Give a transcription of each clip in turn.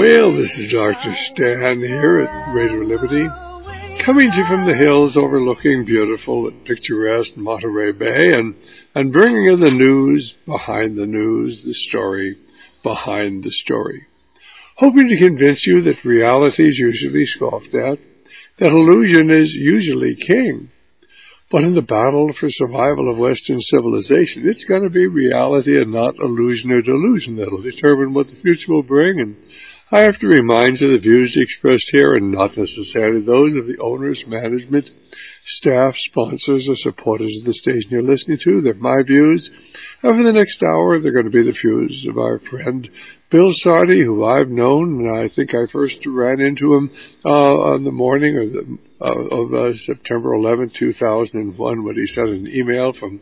Well, this is Dr. Stan here at Radio Liberty, coming to you from the hills overlooking beautiful and picturesque Monterey Bay and bringing you the news behind the news, the story behind the story. Hoping to convince you that reality is usually scoffed at, that illusion is usually king. But in the battle for survival of Western civilization, it's going to be reality and not illusion or delusion that will determine what the future will bring. And I have to remind you the views expressed here are not necessarily those of the owners, management, staff, sponsors, or supporters of the station you're listening to. They're my views. And for the next hour, they're going to be the views of our friend Bill Sardi, who I've known, and I think I first ran into him on the morning of September 11, 2001, when he sent an email from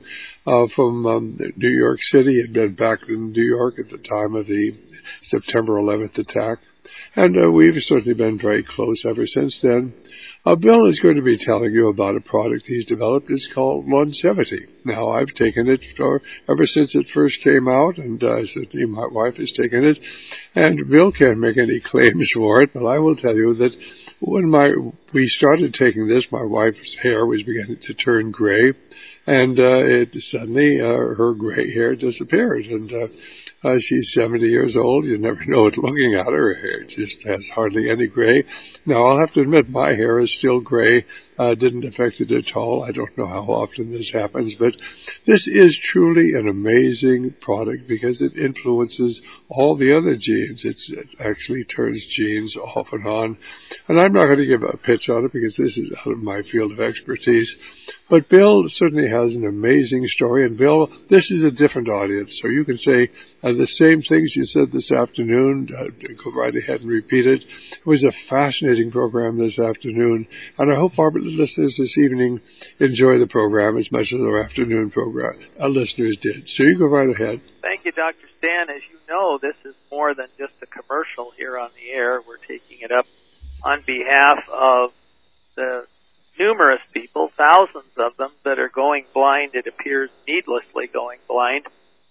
New York City. He'd been back in New York at the time of the September 11th attack. And we've certainly been very close ever since then. Bill is going to be telling you about a product he's developed. It's called Longevity. Now, I've taken it ever since it first came out, and certainly my wife has taken it. And Bill can't make any claims for it, but I will tell you that when we started taking this, my wife's hair was beginning to turn gray, and suddenly her gray hair disappeared. And she's 70 years old. You never know it looking at her. Her hair just has hardly any gray. Now, I'll have to admit, my hair is still gray. Didn't affect it at all. I don't know how often this happens, but this is truly an amazing product because it influences all the other genes. It actually turns genes off and on. And I'm not going to give a pitch on it because this is out of my field of expertise. But Bill certainly has an amazing story. And Bill, this is a different audience. So you can say the same things you said this afternoon. Go right ahead and repeat it. It was a fascinating program this afternoon. And I hope our listeners this evening enjoy the program as much as our afternoon program listeners did. So you go right ahead. Thank you, Dr. Stan. As you know, this is more than just a commercial here on the air. We're taking it up on behalf of the numerous people, thousands of them, that are going blind, it appears needlessly going blind.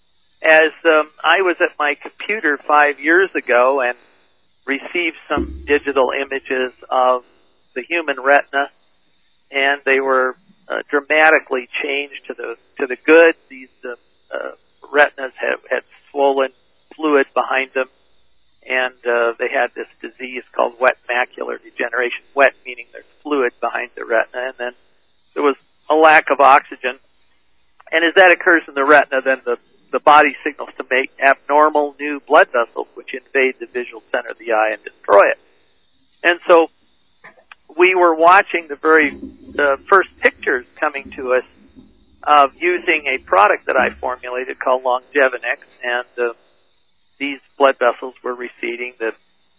As I was at my computer 5 years ago and received some digital images of the human retina, and they were dramatically changed to the good. These retinas had swollen fluid behind them, and they had this disease called wet macular degeneration. Wet meaning there's fluid behind the retina, and then there was a lack of oxygen. And as that occurs in the retina, then the body signals to make abnormal new blood vessels, which invade the visual center of the eye and destroy it. And so we were watching the first pictures coming to us of using a product that I formulated called Longevinix, and these blood vessels were receding. The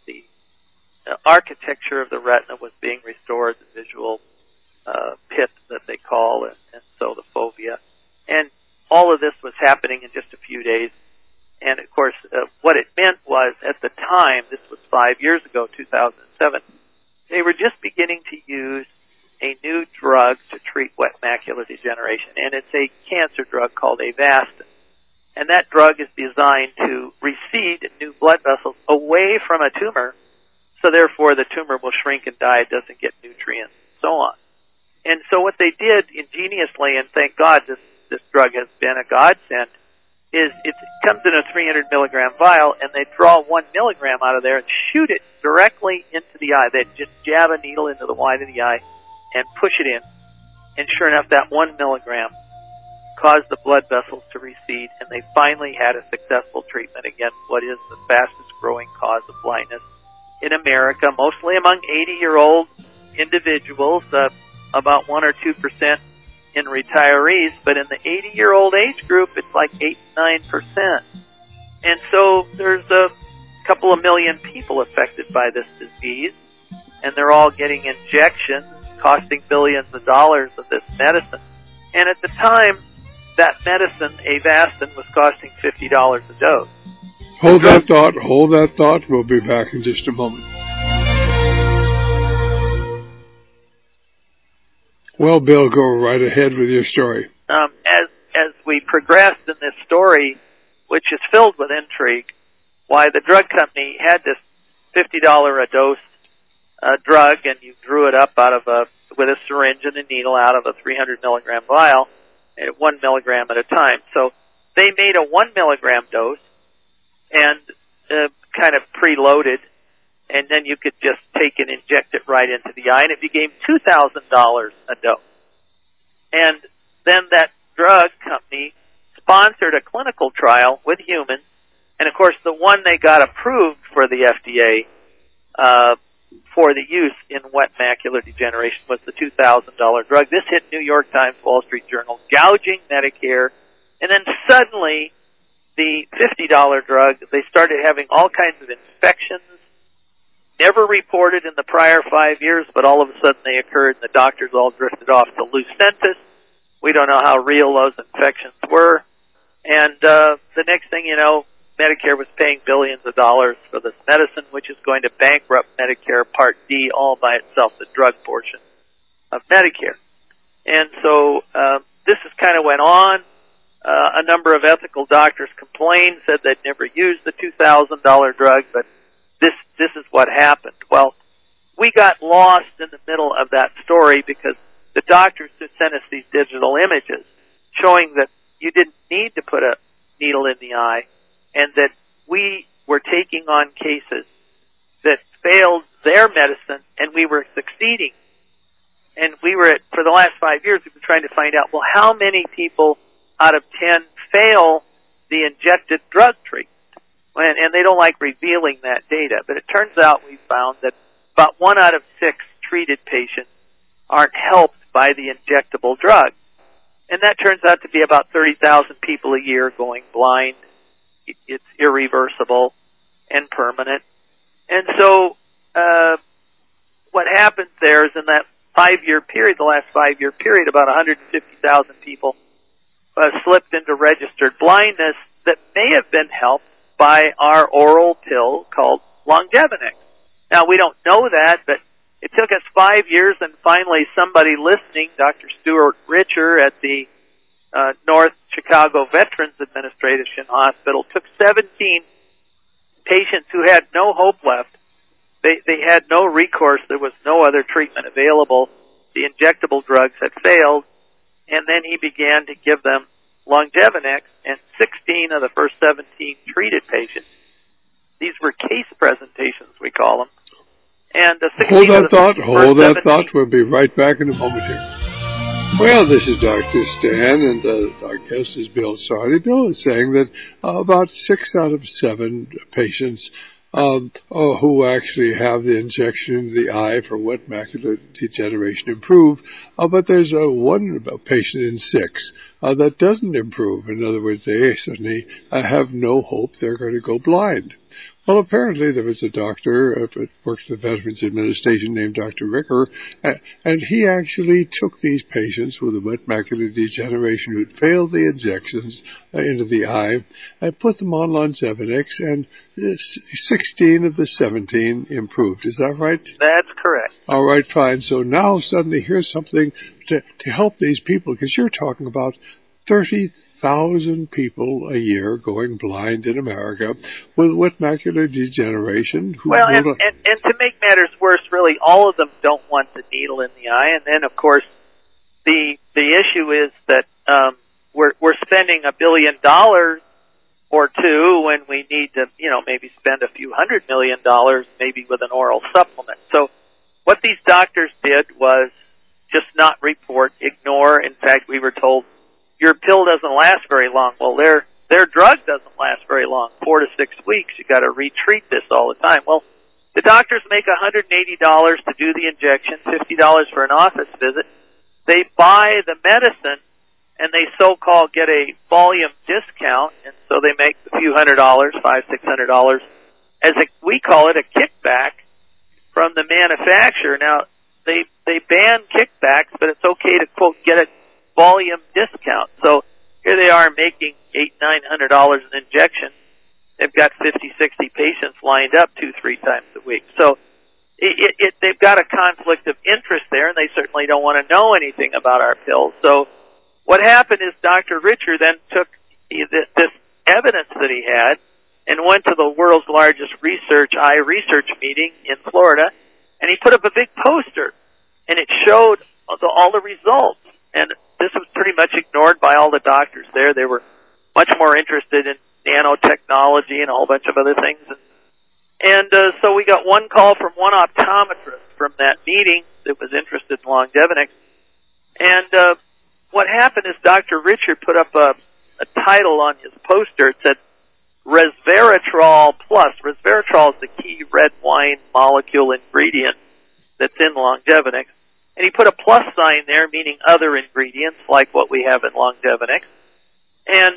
architecture of the retina was being restored, the visual pit that they call, and so the fovea. And all of this was happening in just a few days. And, of course, what it meant was, at the time, this was 5 years ago, 2007, they were just beginning to use a new drug to treat wet macular degeneration, and it's a cancer drug called Avastin. And that drug is designed to recede new blood vessels away from a tumor, so therefore the tumor will shrink and die, it doesn't get nutrients, and so on. And so what they did ingeniously, and thank God this drug has been a godsend, is it comes in a 300 milligram vial, and they draw 1 milligram out of there and shoot it directly into the eye. They just jab a needle into the white of the eye and push it in. And sure enough, that 1 milligram caused the blood vessels to recede, and they finally had a successful treatment against what is the fastest growing cause of blindness in America, mostly among 80-year-old individuals, about 1 or 2% in retirees, but in the 80-year-old age group, it's like 8-9%. And so there's a couple of million people affected by this disease, and they're all getting injections costing billions of dollars of this medicine. And at the time, that medicine, Avastin, was costing $50 a dose. Hold that thought. We'll be back in just a moment. Well, Bill, go right ahead with your story. As we progressed in this story, which is filled with intrigue, why the drug company had this $50 a dose drug, and you drew it up with a syringe and a needle out of a 300 milligram vial at 1 milligram at a time. So they made a 1 milligram dose and kind of preloaded, and then you could just take and inject it right into the eye, and it became $2,000 a dose. And then that drug company sponsored a clinical trial with humans, and of course the one they got approved for the FDA for the use in wet macular degeneration was the $2,000 drug. This hit New York Times, Wall Street Journal, gouging Medicare, and then suddenly the $50 drug, they started having all kinds of infections, never reported in the prior 5 years, but all of a sudden they occurred, and the doctors all drifted off to Lucentis. We don't know how real those infections were. And the next thing you know, Medicare was paying billions of dollars for this medicine, which is going to bankrupt Medicare Part D all by itself, the drug portion of Medicare. And so this is kind of went on. A number of ethical doctors complained, said they'd never used the $2,000 drug, but this is what happened. Well, we got lost in the middle of that story because the doctors just sent us these digital images showing that you didn't need to put a needle in the eye, and that we were taking on cases that failed their medicine, and we were succeeding. And we were for the last 5 years, we've been trying to find out, well, how many people out of 10 fail the injected drug treatment? And they don't like revealing that data. But it turns out we found that about 1 out of 6 treated patients aren't helped by the injectable drug. And that turns out to be about 30,000 people a year going blind. It's irreversible and permanent. And so what happens there is in that 5-year period, the last 5-year period, about 150,000 people slipped into registered blindness that may have been helped by our oral pill called Longevinex. Now, we don't know that, but it took us 5 years, and finally somebody listening, Dr. Stuart Richer at the North Chicago Veterans Administration Hospital, took 17 patients who had no hope left. They had no recourse. There was no other treatment available. The injectable drugs had failed. And then he began to give them Longevinex, and 16 of the first 17 treated patients. These were case presentations, we call them. And hold that thought. We'll be right back in a moment here. Well, this is Dr. Stan, and our guest is Bill Sardi. Bill is saying that about 6 out of 7 patients who actually have the injection into the eye for wet macular degeneration improve, but there's one patient in 6 that doesn't improve. In other words, they certainly have no hope they're going to go blind. Well, apparently there was a doctor that works at the Veterans Administration named Dr. Ricker, and he actually took these patients with wet macular degeneration who'd failed the injections into the eye and put them on Longevinex, and 16 of the 17 improved. Is that right? That's correct. All right, fine. So now suddenly here's something to help these people, because you're talking about 30,000 people a year going blind in America with wet macular degeneration. Well, and to make matters worse, really, all of them don't want the needle in the eye. And then, of course, the issue is that we're spending $1 billion or two when we need to, maybe spend a few $100 million, maybe with an oral supplement. So what these doctors did was just not report, ignore. In fact, we were told, your pill doesn't last very long. Well, their drug doesn't last very long, 4 to 6 weeks. You got to retreat this all the time. Well, the doctors make $180 to do the injection, $50 for an office visit. They buy the medicine, and they so-called get a volume discount, and so they make a few $100, $500, $600, we call it a kickback from the manufacturer. Now, they ban kickbacks, but it's okay to, quote, get a volume discount. So here they are making $800-900 an injection. They've got 50-60 patients lined up 2-3 times a week. So they've got a conflict of interest there, and they certainly don't want to know anything about our pills. So what happened is Dr. Richer then took this evidence that he had, and went to the world's largest eye research meeting in Florida, and he put up a big poster, and it showed all the results. And this was pretty much ignored by all the doctors there. They were much more interested in nanotechnology and a whole bunch of other things. And so we got one call from one optometrist from that meeting that was interested in Longevinix. And what happened is Dr. Richard put up a title on his poster. It said, Resveratrol Plus. Resveratrol is the key red wine molecule ingredient that's in Longevinix. And he put a plus sign there, meaning other ingredients, like what we have in Longevinix. And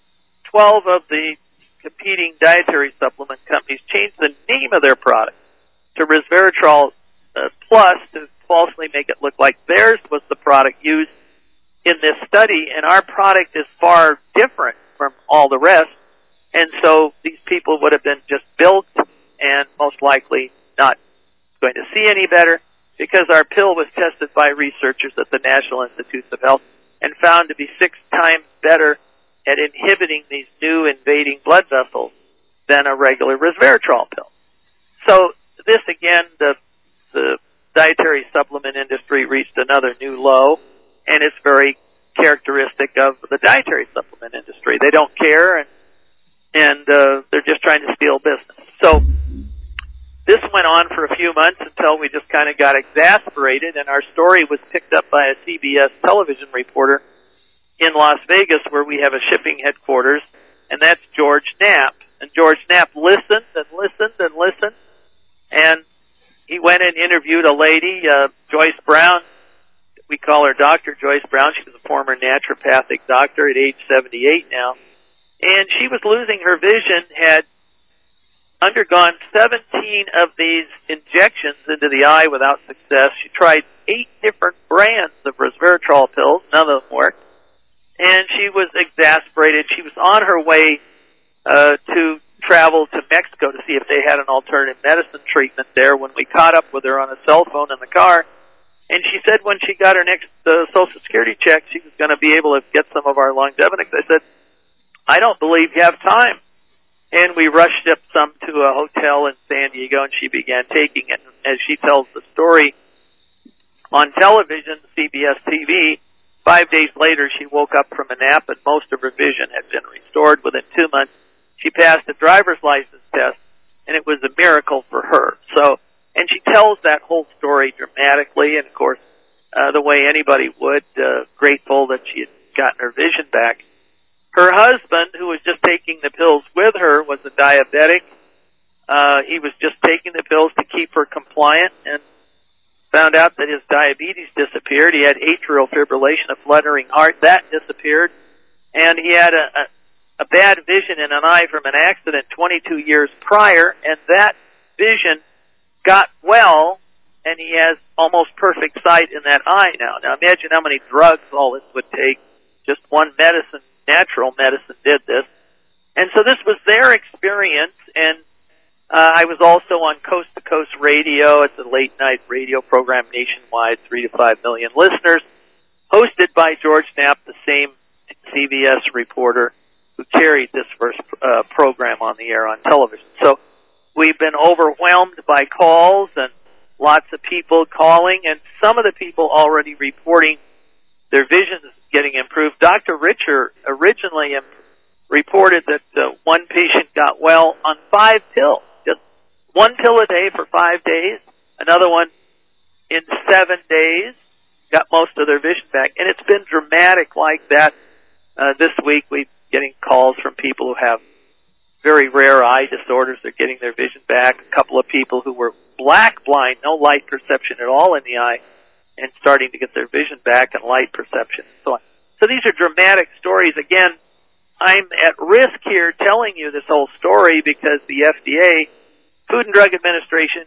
12 of the competing dietary supplement companies changed the name of their product to Resveratrol Plus to falsely make it look like theirs was the product used in this study, and our product is far different from all the rest. And so these people would have been just bilked and most likely not going to see any better, because our pill was tested by researchers at the National Institutes of Health and found to be 6 times better at inhibiting these new invading blood vessels than a regular resveratrol pill. So this, again, the dietary supplement industry reached another new low, and it's very characteristic of the dietary supplement industry. They don't care, and they're just trying to steal business. So this went on for a few months until we just kind of got exasperated, and our story was picked up by a CBS television reporter in Las Vegas, where we have a shipping headquarters, and that's George Knapp. And George Knapp listened and listened and listened, and he went and interviewed a lady, Joyce Brown. We call her Dr. Joyce Brown. She was a former naturopathic doctor at age 78 now. And she was losing her vision, had undergone 17 of these injections into the eye without success. She tried 8 different brands of resveratrol pills. None of them worked. And she was exasperated. She was on her way to travel to Mexico to see if they had an alternative medicine treatment there when we caught up with her on a cell phone in the car. And she said when she got her next Social Security check, she was going to be able to get some of our Longevinix. I said, I don't believe you have time. And we rushed up some to a hotel in San Diego, and she began taking it. As she tells the story on television, CBS TV, 5 days later she woke up from a nap, and most of her vision had been restored. Within 2 months, she passed a driver's license test, and it was a miracle for her. So, and she tells that whole story dramatically, and of course, the way anybody would, grateful that she had gotten her vision back. Her husband, who was just taking the pills with her, was a diabetic. He was just taking the pills to keep her compliant, and found out that his diabetes disappeared. He had atrial fibrillation, a fluttering heart. That disappeared. And he had a bad vision in an eye from an accident 22 years prior, and that vision got well, and he has almost perfect sight in that eye now. Now imagine how many drugs all this would take. Just one medicine, natural medicine, did this. And so this was their experience, and I was also on Coast to Coast Radio. It's a late-night radio program nationwide, 3 to 5 million listeners, hosted by George Knapp, the same CBS reporter who carried this first program on the air on television. So we've been overwhelmed by calls and lots of people calling, and some of the people already reporting their visions getting improved. Dr. Richard originally reported that one patient got well on 5 pills. Just 1 pill a day for 5 days, another one in 7 days, got most of their vision back. And it's been dramatic like that. This week we're getting calls from people who have very rare eye disorders. They're getting their vision back. A couple of people who were black blind, no light perception at all in the eye, and starting to get their vision back and light perception and so on. So these are dramatic stories. Again, I'm at risk here telling you this whole story because the FDA, Food and Drug Administration,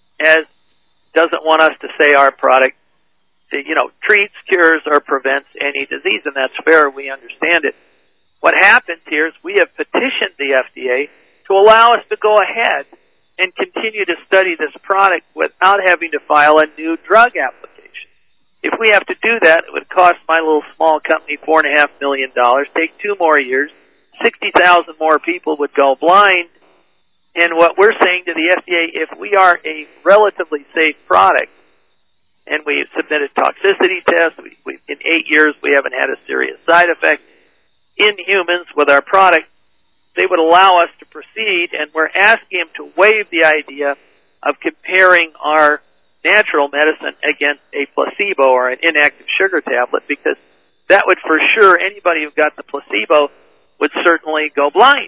doesn't want us to say our product, treats, cures, or prevents any disease, and that's fair. We understand it. What happens here is we have petitioned the FDA to allow us to go ahead and continue to study this product without having to file a new drug application. If we have to do that, it would cost my little small company $4.5 million, take 2 more years, 60,000 more people would go blind. And what we're saying to the FDA, if we are a relatively safe product, and we've submitted toxicity tests, in 8 years we haven't had a serious side effect in humans with our product, they would allow us to proceed, and we're asking them to waive the idea of comparing our natural medicine against a placebo or an inactive sugar tablet, because that would for sure, anybody who got the placebo would certainly go blind.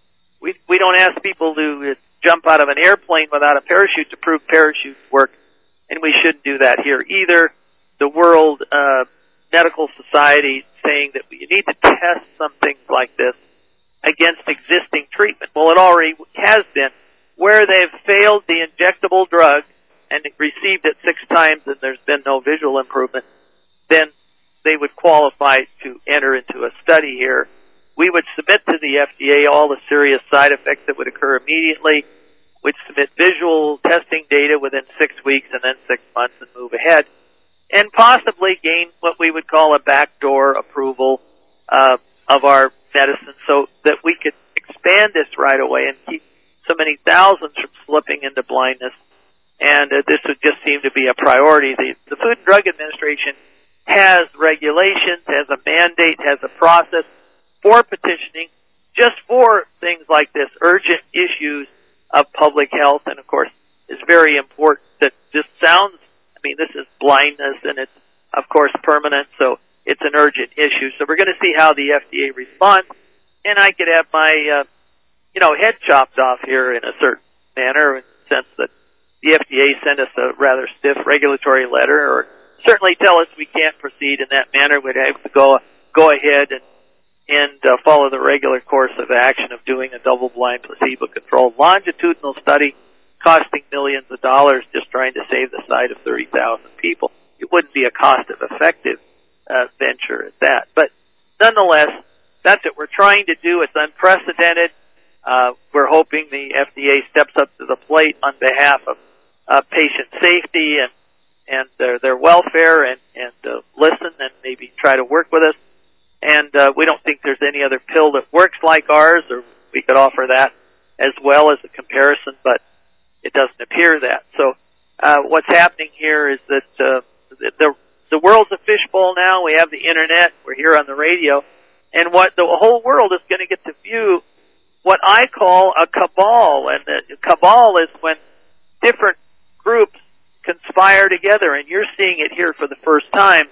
We don't ask people to jump out of an airplane without a parachute to prove parachutes work, and we shouldn't do that here either. The World Medical Society is saying that you need to test some things like this against existing treatment. Well, it already has been. Where they've failed the injectable drug and received it 6 times and there's been no visual improvement, then they would qualify to enter into a study here. We would submit to the FDA all the serious side effects that would occur immediately. We'd submit visual testing data within 6 weeks and then 6 months and move ahead, and possibly gain what we would call a backdoor approval of our medicine so that we could expand this right away and keep so many thousands from slipping into blindness. And this would just seem to be a priority. The Food and Drug Administration has regulations, has a mandate, has a process for petitioning just for things like this, urgent issues of public health. And of course, it's very important that this sounds, this is blindness and it's of course permanent, so it's an urgent issue. So we're going to see how the FDA responds, and I could have my, head chopped off here in a certain manner, in the sense that the FDA sent us a rather stiff regulatory letter, or certainly tell us we can't proceed in that manner. We'd have to go ahead and follow the regular course of action of doing a double-blind, placebo-controlled longitudinal study costing millions of dollars just trying to save the sight of 30,000 people. It wouldn't be a cost-effective venture at that. But nonetheless, that's what we're trying to do. It's unprecedented. We're hoping the FDA steps up to the plate on behalf of patient safety and their welfare and listen and maybe try to work with us. And we don't think there's any other pill that works like ours, or we could offer that as well as a comparison, but it doesn't appear that. So what's happening here is that the world's a fishbowl now. We have the internet. We're here on the radio. And what the whole world is going to get to view what I call a cabal. And the cabal is when different groups conspire together, and you're seeing it here for the first time.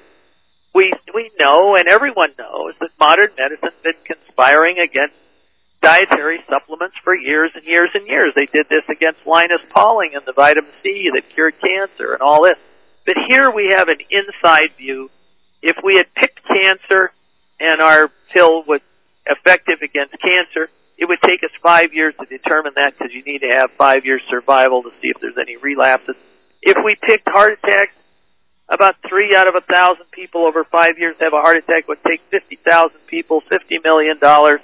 We know, and everyone knows, that modern medicine's been conspiring against dietary supplements for years and years and years. They did this against Linus Pauling and the vitamin C that cured cancer and all this. But here we have an inside view. If we had picked cancer and our pill was effective against cancer, it would take us 5 years to determine that, because you need to have 5 years survival to see if there's any relapses. If we picked heart attacks, about 3 out of 1,000 people over 5 years have a heart attack. It would take 50,000 people, $50 million,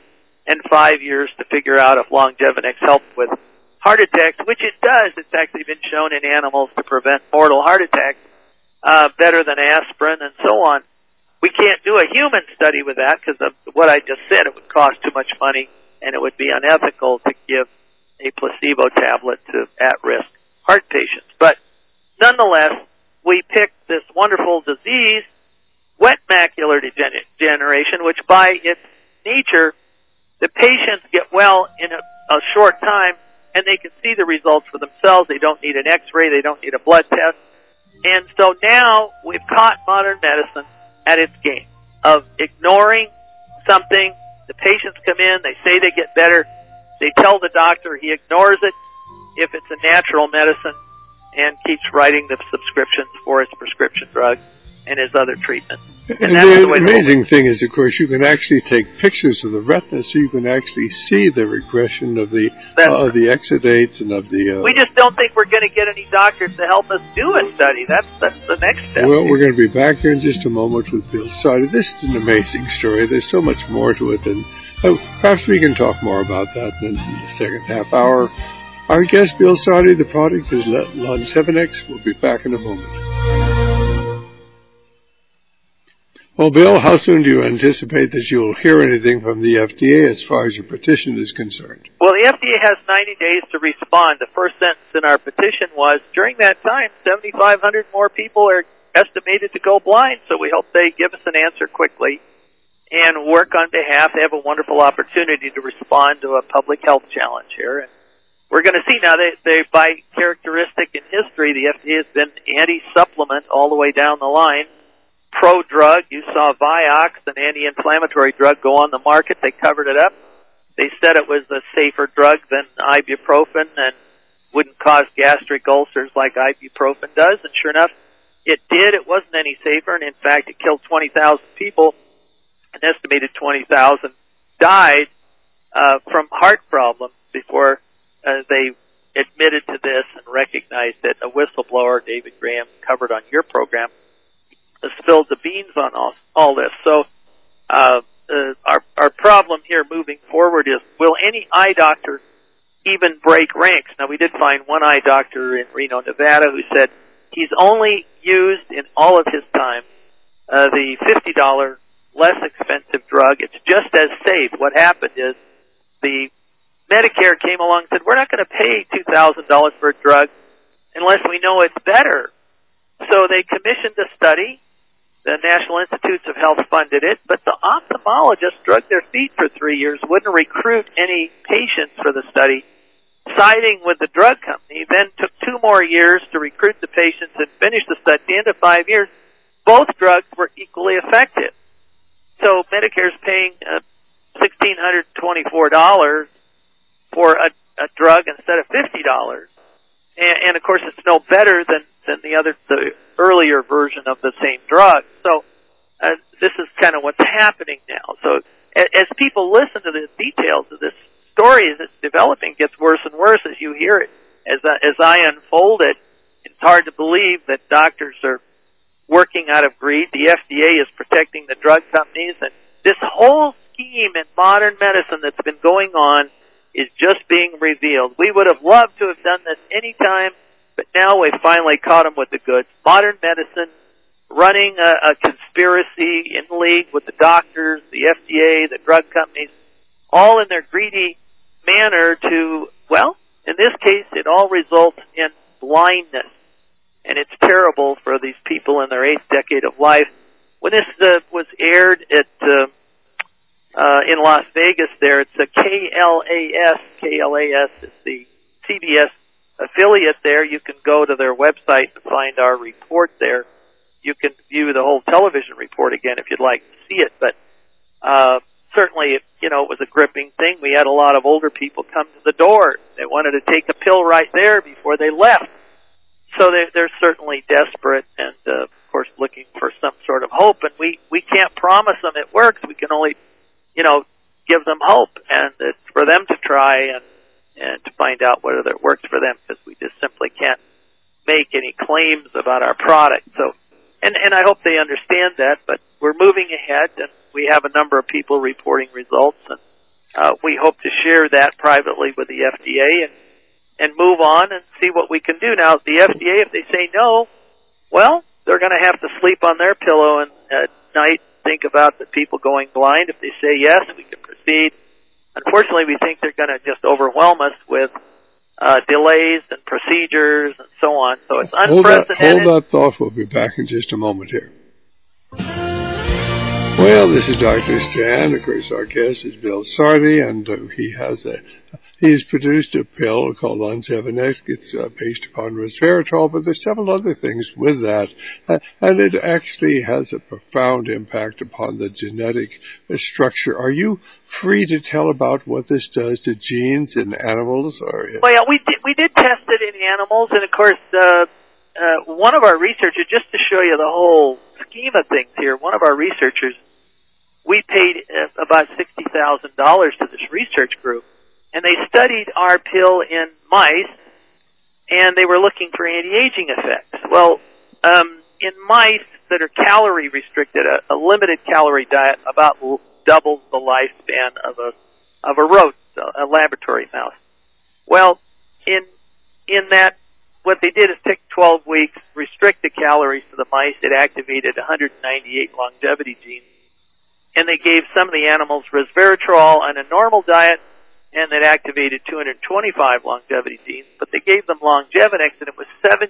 and 5 years to figure out if Longevinex helps with heart attacks, which it does. It's actually been shown in animals to prevent mortal heart attacks better than aspirin and so on. We can't do a human study with that because of what I just said. It would cost too much money, and it would be unethical to give a placebo tablet to at-risk heart patients. But nonetheless, we picked this wonderful disease, wet macular degeneration, which by its nature, the patients get well in a short time, and they can see the results for themselves. They don't need an x-ray. They don't need a blood test. And so now we've caught modern medicine at its game of ignoring something. The patients come in. They say they get better. They tell the doctor. He ignores it if it's a natural medicine and keeps writing the subscriptions for his prescription drugs and his other treatments. And the amazing thing is, of course, you can actually take pictures of the retina, so you can actually see the regression of the exudates and of the... We just don't think we're going to get any doctors to help us do a study. That's the next step. Well, we're going to be back here in just a moment with Bill Sardi. This is an amazing story. There's so much more to it, and perhaps we can talk more about that in the second half hour. Our guest, Bill Sardi, the product is Longevinex. We'll be back in a moment. Well, Bill, how soon do you anticipate that you'll hear anything from the FDA as far as your petition is concerned? Well, the FDA has 90 days to respond. The first sentence in our petition was, during that time, 7,500 more people are estimated to go blind, so we hope they give us an answer quickly and work on behalf. They have a wonderful opportunity to respond to a public health challenge here. And we're going to see now, they by characteristic in history, the FDA has been anti-supplement all the way down the line. Pro-drug, you saw Vioxx, an anti-inflammatory drug, go on the market. They covered it up. They said it was a safer drug than ibuprofen and wouldn't cause gastric ulcers like ibuprofen does. And sure enough, it did. It wasn't any safer. And in fact, it killed 20,000 people. An estimated 20,000 died from heart problems before they admitted to this and recognized that a whistleblower, David Graham, covered on your program, spilled the beans on all this. So our problem here moving forward is, will any eye doctor even break ranks? Now, we did find one eye doctor in Reno, Nevada, who said he's only used in all of his time the $50 less expensive drug. It's just as safe. What happened is the Medicare came along and said, we're not going to pay $2,000 for a drug unless we know it's better. So they commissioned a study. The National Institutes of Health funded it, but the ophthalmologists dragged their feet for 3 years, wouldn't recruit any patients for the study, siding with the drug company, then took 2 more years to recruit the patients and finish the study. At the end of 5 years, both drugs were equally effective. So Medicare's paying $1,624 for a drug instead of $50. And of course, it's no better than the earlier version of the same drug. So this is kind of what's happening now. So as people listen to the details of this story as it's developing, it gets worse and worse as you hear it. As I unfold it, it's hard to believe that doctors are working out of greed. The FDA is protecting the drug companies, and this whole scheme in modern medicine that's been going on is just being revealed. We would have loved to have done this any time, but now we've finally caught them with the goods. Modern medicine running a conspiracy in league with the doctors, the FDA, the drug companies, all in their greedy manner to, well, in this case, it all results in blindness. And it's terrible for these people in their 8th decade of life. When this was aired at in Las Vegas there, it's a KLAS. KLAS is the CBS affiliate there. You can go to their website and find our report there. You can view the whole television report again if you'd like to see it. But certainly, it was a gripping thing. We had a lot of older people come to the door. They wanted to take a pill right there before they left. So they're certainly desperate and, of course, looking for some sort of hope. And we can't promise them it works. We can only, give them hope. And it's for them to try and to find out whether it works for them, because we just simply can't make any claims about our product. So, and I hope they understand that. But we're moving ahead, and we have a number of people reporting results. And we hope to share that privately with the FDA and move on and see what we can do. Now, the FDA, if they say no, well, they're going to have to sleep on their pillow and at night think about the people going blind. If they say yes, we can proceed. Unfortunately, we think they're going to just overwhelm us with delays and procedures and so on. So it's unprecedented. Hold that thought. We'll be back in just a moment here. Well, this is Dr. Stan. Of course, our guest is Bill Sardi, and he's produced a pill called Lon7X. It's based upon resveratrol, but there's several other things with that, and it actually has a profound impact upon the genetic structure. Are you free to tell about what this does to genes in animals? Well, yeah, we did test it in animals, and of course, one of our researchers, just to show you the whole scheme of things here, one of our researchers, we paid about $60,000 to this research group, and they studied our pill in mice, and they were looking for anti-aging effects. Well, in mice that are calorie restricted, a limited calorie diet about doubles the lifespan of a rodent, a laboratory mouse. Well, in that what they did is take 12 weeks, restrict the calories to the mice. It activated 198 longevity genes. And they gave some of the animals resveratrol on a normal diet, and it activated 225 longevity genes. But they gave them Longevinex, and it was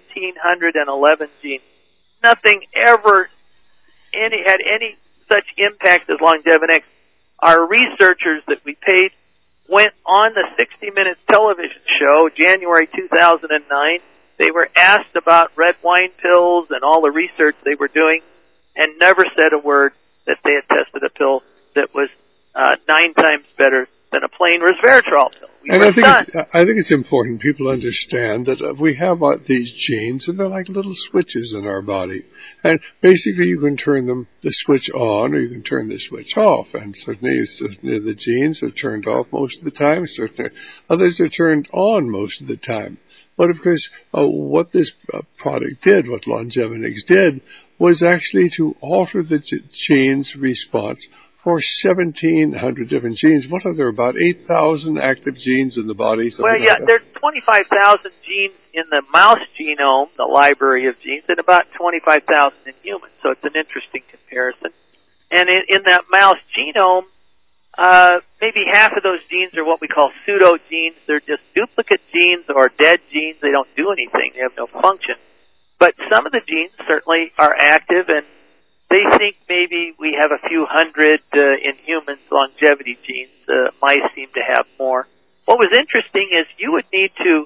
1,711 genes. Nothing ever had any such impact as Longevinex. Our researchers that we paid went on the 60 Minutes television show, January 2009. They were asked about red wine pills and all the research they were doing, and never said a word that they had tested a pill that was 9 times better than a plain resveratrol pill. And I think it's important people understand that we have these genes, and they're like little switches in our body. And basically you can turn the switch on, or you can turn the switch off. And certainly the genes are turned off most of the time. Certainly others are turned on most of the time. But of course, what this product did, what Longevinex did, was actually to alter the gene's response for 1,700 different genes. What are there, about 8,000 active genes in the body? Well, yeah, there's 25,000 genes in the mouse genome, the library of genes, and about 25,000 in humans. So it's an interesting comparison. And in that mouse genome, maybe half of those genes are what we call pseudogenes. They're just duplicate genes or dead genes. They don't do anything. They have no function. But some of the genes certainly are active, and they think maybe we have a few hundred in humans longevity genes. Mice seem to have more. What was interesting is you would need to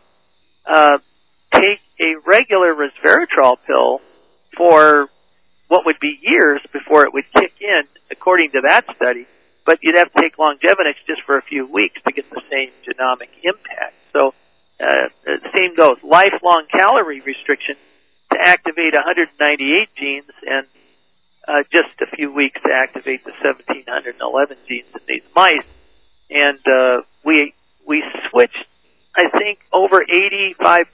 take a regular resveratrol pill for what would be years before it would kick in, according to that study. But you'd have to take Longevinex just for a few weeks to get the same genomic impact. So the same goes. Lifelong calorie restriction to activate 198 genes, and just a few weeks to activate the 1,711 genes in these mice. And we switched, I think, over 85%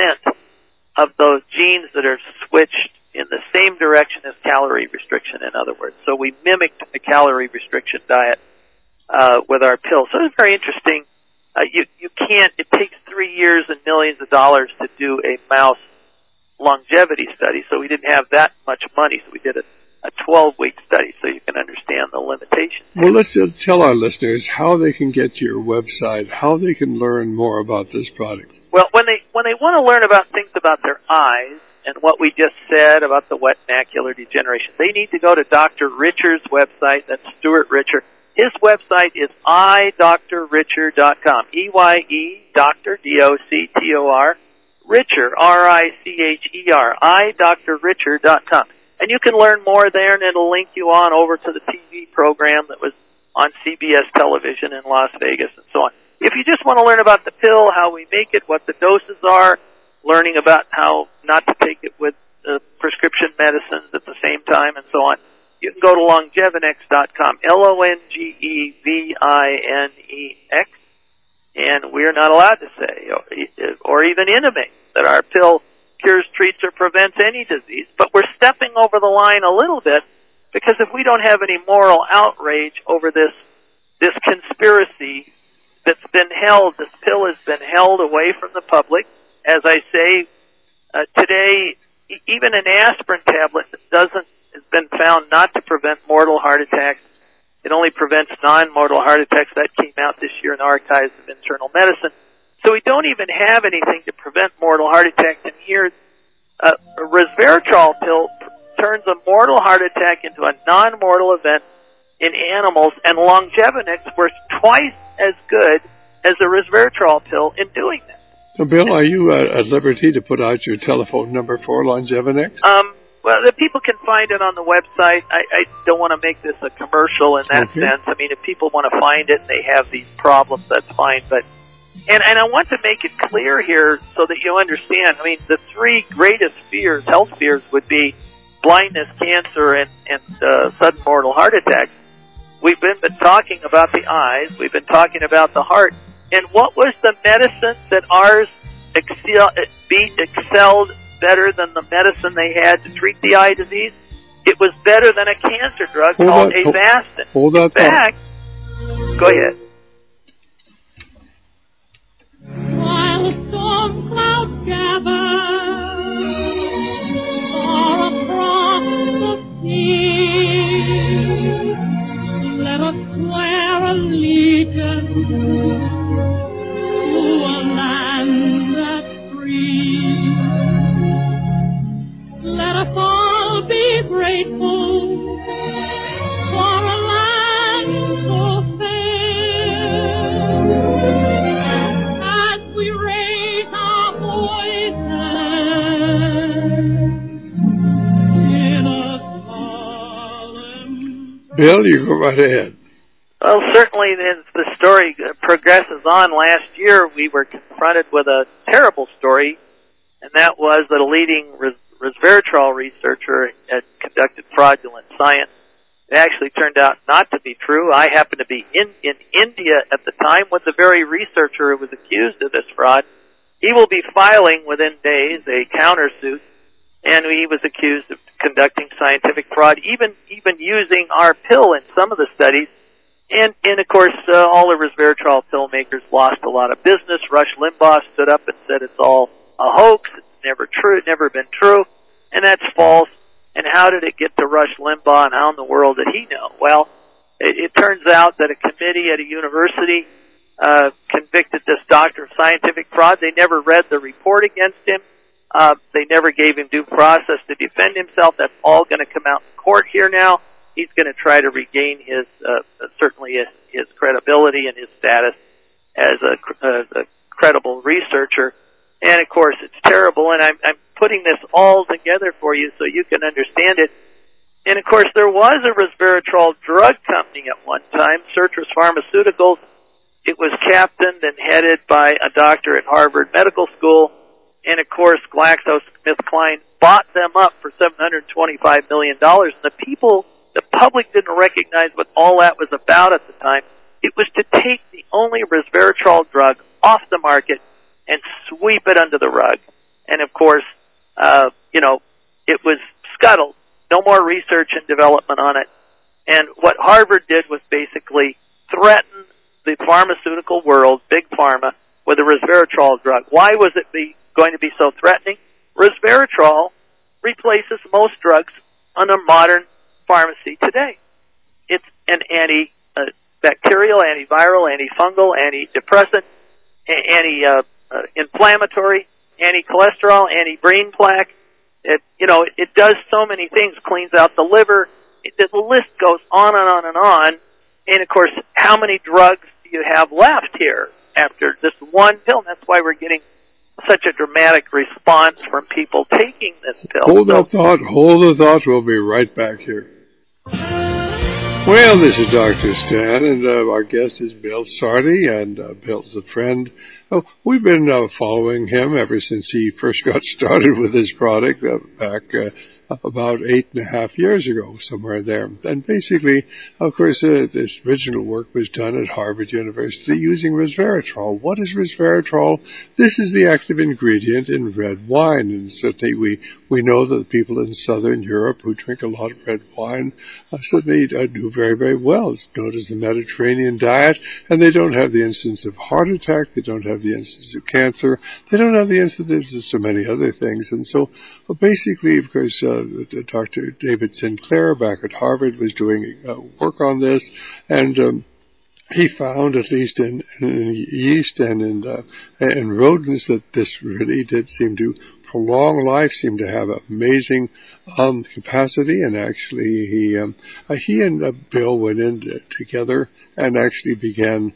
of those genes that are switched in the same direction as calorie restriction, in other words. So we mimicked a calorie restriction diet with our pill. So it's very interesting. You can't, it takes 3 years and millions of dollars to do a mouse longevity study, so we didn't have that much money, so we did a 12-week study, so you can understand the limitations. Well, let's tell our listeners how they can get to your website, how they can learn more about this product. Well, when they want to learn about things about their eyes and what we just said about the wet macular degeneration, they need to go to Dr. Richer's website. That's Stuart Richer. His website is idrricher.com. E-Y-E, Dr. D-O-C-T-O-R, Richer, R-I-C-H-E-R, idrricher.com. And you can learn more there, and it'll link you on over to the TV program that was on CBS television in Las Vegas and so on. If you just want to learn about the pill, how we make it, what the doses are, learning about how not to take it with prescription medicines at the same time and so on, you can go to longevinex.com, Longevinex, and we're not allowed to say, or even intimate, that our pill cures, treats, or prevents any disease. But we're stepping over the line a little bit, because if we don't have any moral outrage over this conspiracy that's been held, this pill has been held away from the public. As I say, today, even an aspirin tablet has been found not to prevent mortal heart attacks. It only prevents non-mortal heart attacks. That came out this year in the Archives of Internal Medicine. So we don't even have anything to prevent mortal heart attacks. And here, a resveratrol pill turns a mortal heart attack into a non-mortal event in animals, and Longevinex works twice as good as a resveratrol pill in doing that. So, Bill, are you at liberty to put out your telephone number for Longevinex? Well, the people can find it on the website. I don't want to make this a commercial in that sense. I mean, if people want to find it and they have these problems, that's fine. But and I want to make it clear here so that you understand. I mean, the three greatest fears, health fears, would be blindness, cancer, and sudden mortal heart attacks. We've been talking about the eyes. We've been talking about the heart. And what was the medicine that ours excelled better than the medicine they had to treat the eye disease? It was better than a cancer drug called Avastin. Hold that thought. Go ahead. While the storm clouds gather a land that's free. Let us all be grateful for a land so fair. As we raise our voices in a solemn... Bill, you go right ahead. Well, certainly as the story progresses on, last year we were confronted with a terrible story, and that was that a leading resveratrol researcher had conducted fraudulent science. It actually turned out not to be true. I happened to be in India at the time with the very researcher who was accused of this fraud. He will be filing within days a countersuit, and he was accused of conducting scientific fraud, even using our pill in some of the studies. And of course, all the resveratrol pill makers lost a lot of business. Rush Limbaugh stood up and said it's all a hoax. It's never true. It's never been true. And that's false. And how did it get to Rush Limbaugh, and how in the world did he know? Well, it turns out that a committee at a university convicted this doctor of scientific fraud. They never read the report against him. They never gave him due process to defend himself. That's all going to come out in court here now. He's going to try to regain his, certainly his credibility and his status as a credible researcher. And of course, it's terrible, and I'm putting this all together for you so you can understand it. And of course, there was a resveratrol drug company at one time, Sertris Pharmaceuticals. It was captained and headed by a doctor at Harvard Medical School. And of course, GlaxoSmithKline bought them up for $725 million. And the public didn't recognize what all that was about at the time. It was to take the only resveratrol drug off the market and sweep it under the rug. And of course, it was scuttled. No more research and development on it. And what Harvard did was basically threaten the pharmaceutical world, big pharma, with a resveratrol drug. Why was it going to be so threatening? Resveratrol replaces most drugs on a modern pharmacy today. It's an antibacterial, antiviral, antifungal, antidepressant, anti-inflammatory, anti-cholesterol, anti-brain plaque. It does so many things, cleans out the liver. The list goes on and on and on. And of course, how many drugs do you have left here after this one pill? And that's why we're getting such a dramatic response from people taking this pill. Hold the thought. We'll be right back here. Well, this is Dr. Stan, and our guest is Bill Sardi, and Bill's a friend. We've been following him ever since he first got started with his product back about 8.5 years ago, somewhere there. And basically, of course, this original work was done at Harvard University using resveratrol. What is resveratrol? This is the active ingredient in red wine, and certainly we know that people in Southern Europe who drink a lot of red wine certainly do very, very well. It's known as the Mediterranean diet, and they don't have the incidence of heart attack, they don't have the incidence of cancer, they don't have the incidence of so many other things. And so basically, of course, Dr. David Sinclair back at Harvard was doing work on this, and he found, at least in yeast and in rodents, that this really did seem to prolong life, seemed to have amazing capacity. And actually, he and Bill went in together and actually began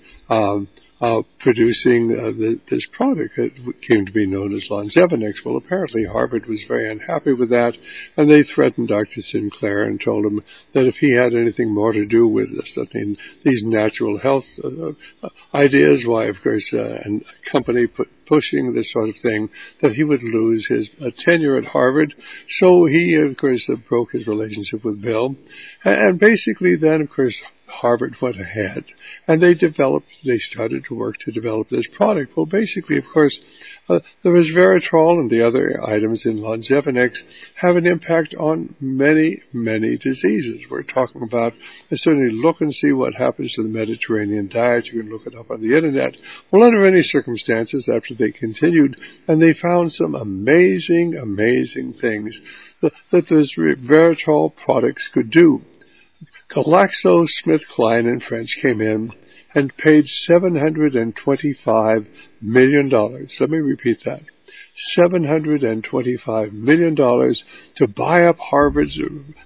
producing this product that came to be known as Longevinex. Well, apparently Harvard was very unhappy with that, and they threatened Dr. Sinclair and told him that if he had anything more to do with these natural health ideas, why, of course, and a company pushing this sort of thing, that he would lose his tenure at Harvard. So he, of course, broke his relationship with Bill. And basically then, of course, Harvard went ahead and they started to work to develop this product. Well, basically, of course, the resveratrol and the other items in Longevinex have an impact on many, many diseases. We're talking about, certainly look and see what happens to the Mediterranean diet. You can look it up on the internet. Well, under any circumstances, after they continued, and they found some amazing, amazing things that those resveratrol products could do. GlaxoSmithKline in French came in and paid $725 million. Let me repeat that. $725 million to buy up Harvard's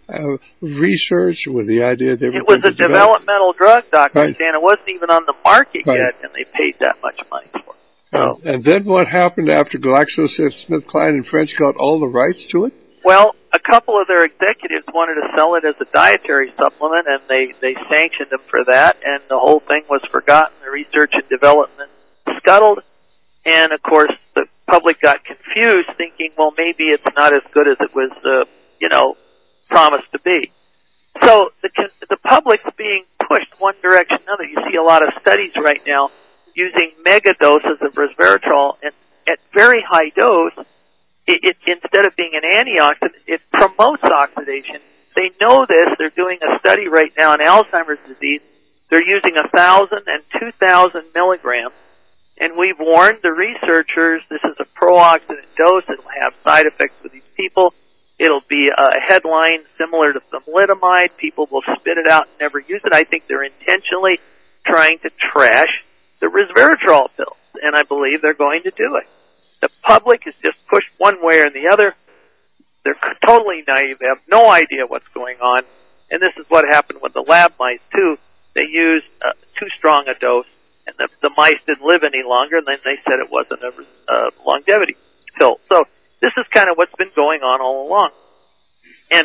research with the idea they were It was a developmental drug, Dr. Right. Stan. It wasn't even on the market Right. yet, and they paid that much money for it. So, And then what happened after GlaxoSmithKline and French got all the rights to it? well, a couple of their executives wanted to sell it as a dietary supplement, and they sanctioned them for that, and the whole thing was forgotten. The research and development scuttled, and of course the public got confused, thinking, well, maybe it's not as good as it was, promised to be. So the public's being pushed one direction or another. You see a lot of studies right now using mega doses of resveratrol, and at very high dose, it instead of being an antioxidant, it promotes oxidation. They know this. They're doing a study right now on Alzheimer's disease. They're using 1,000 and 2,000 milligrams, and we've warned the researchers this is a pro-oxidant dose. It'll have side effects for these people. It'll be a headline similar to thalidomide. People will spit it out and never use it. I think they're intentionally trying to trash the resveratrol pills, and I believe they're going to do it. The public is just pushed one way or the other. They're totally naive. They have no idea what's going on, and this is what happened with the lab mice, too. They used too strong a dose, and the mice didn't live any longer, and then they said it wasn't a longevity pill. So this is kind of what's been going on all along. And,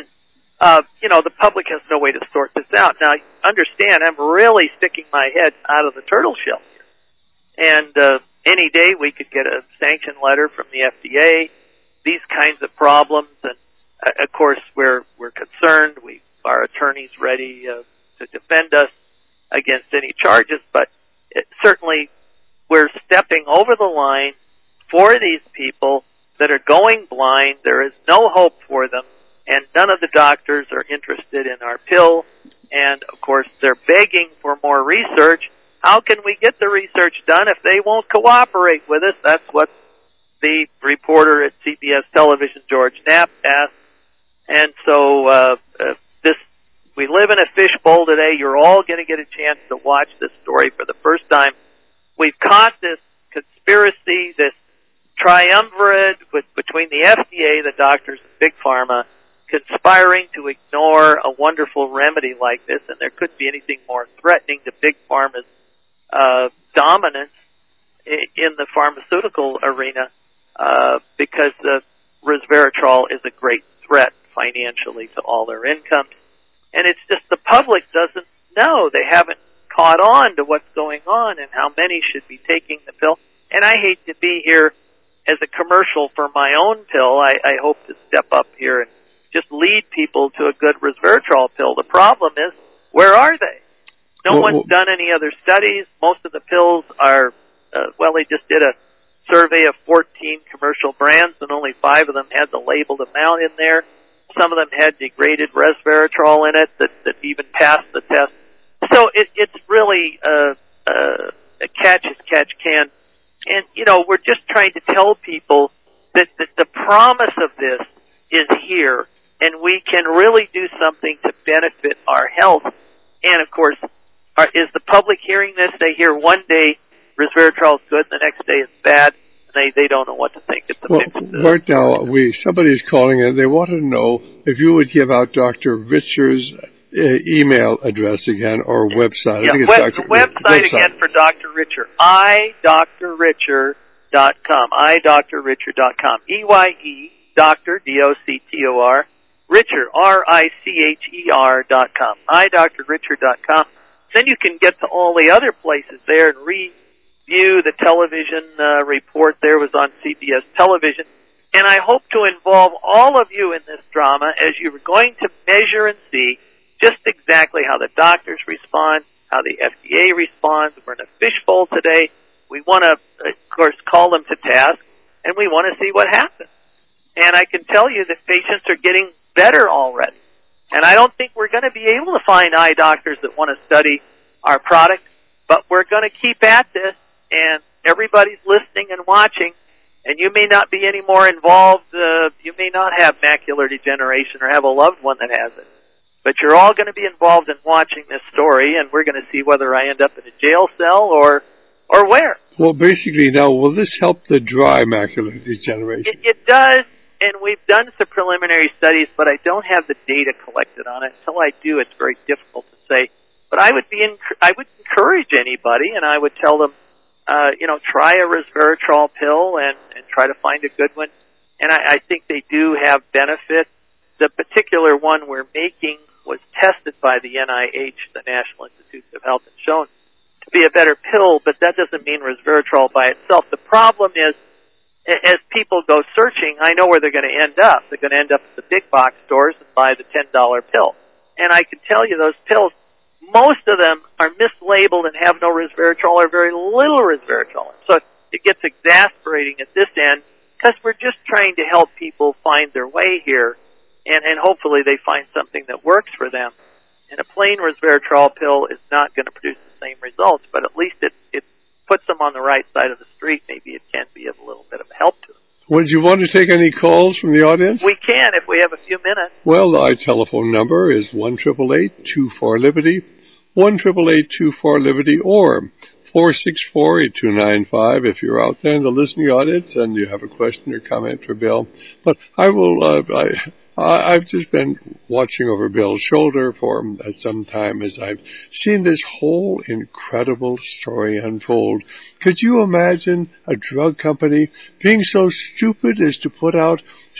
the public has no way to sort this out. Now, understand, I'm really sticking my head out of the turtle shell here. And any day we could get a sanction letter from the FDA, these kinds of problems. And, of course, we're concerned. Our attorney's ready to defend us against any charges. But certainly we're stepping over the line for these people that are going blind. There is no hope for them, and none of the doctors are interested in our pill. And, of course, they're begging for more research. How can we get the research done if they won't cooperate with us? That's what the reporter at CBS Television, George Knapp, asked. And so we live in a fishbowl today. You're all going to get a chance to watch this story for the first time. We've caught this conspiracy, this triumvirate between the FDA, the doctors, and Big Pharma, conspiring to ignore a wonderful remedy like this, and there couldn't be anything more threatening to Big Pharma's dominance in the pharmaceutical arena, because the resveratrol is a great threat financially to all their incomes. And it's just the public doesn't know. They haven't caught on to what's going on and how many should be taking the pill. And I hate to be here as a commercial for my own pill. I hope to step up here and just lead people to a good resveratrol pill. The problem is, where are they? No one's done any other studies. Most of the pills are, they just did a survey of 14 commercial brands, and only 5 of them had the labeled amount in there. Some of them had degraded resveratrol in it that even passed the test. So it's really a catch as catch can. And, we're just trying to tell people that the promise of this is here, and we can really do something to benefit our health. And, of course, is the public hearing this? They hear one day resveratrol is good, the next day it's bad, and they don't know what to think. It's a mixed... Right now, somebody's calling in. They want to know if you would give out Dr. Richer's email address again, or website. Yeah, I think it's website again for Dr. Richer, idrricher.com, idrricher.com, E-Y-E, Dr., D-O-C-T-O-R, Richer, R-I-C-H-E-R.com, idrricher.com. Then you can get to all the other places there and review the television report there was on CBS Television. And I hope to involve all of you in this drama as you're going to measure and see just exactly how the doctors respond, how the FDA responds. We're in a fishbowl today. We want to, of course, call them to task, and we want to see what happens. And I can tell you that patients are getting better already. And I don't think we're going to be able to find eye doctors that want to study our product, but we're going to keep at this, and everybody's listening and watching, and you may not be any more involved. You may not have macular degeneration or have a loved one that has it. But you're all going to be involved in watching this story, and we're going to see whether I end up in a jail cell or where. Well, basically now, will this help the dry macular degeneration? It does, and we've done some preliminary studies, but I don't have the data collected on it. Until I do, it's very difficult to say. But I would encourage anybody, and I would tell them, try a resveratrol pill and try to find a good one. And I think they do have benefit. The particular one we're making was tested by the NIH, the National Institutes of Health, and shown to be a better pill, but that doesn't mean resveratrol by itself. The problem is, as people go searching, I know where they're going to end up. They're going to end up at the big box stores and buy the $10 pill. And I can tell you those pills, most of them are mislabeled and have no resveratrol or very little resveratrol. So it gets exasperating at this end because we're just trying to help people find their way here, and hopefully they find something that works for them. And a plain resveratrol pill is not going to produce the same results, but at least it puts them on the right side of the street. Maybe it can be of a little bit of help to them. Would you want to take any calls from the audience? We can if we have a few minutes. Well, our telephone number is 1-888-24-LIBERTY, 1-888-24-LIBERTY, or 464-8295 if you're out there in the listening audience and you have a question or comment for Bill. But I've just been watching over Bill's shoulder for some time as I've seen this whole incredible story unfold. Could you imagine a drug company being so stupid as to put out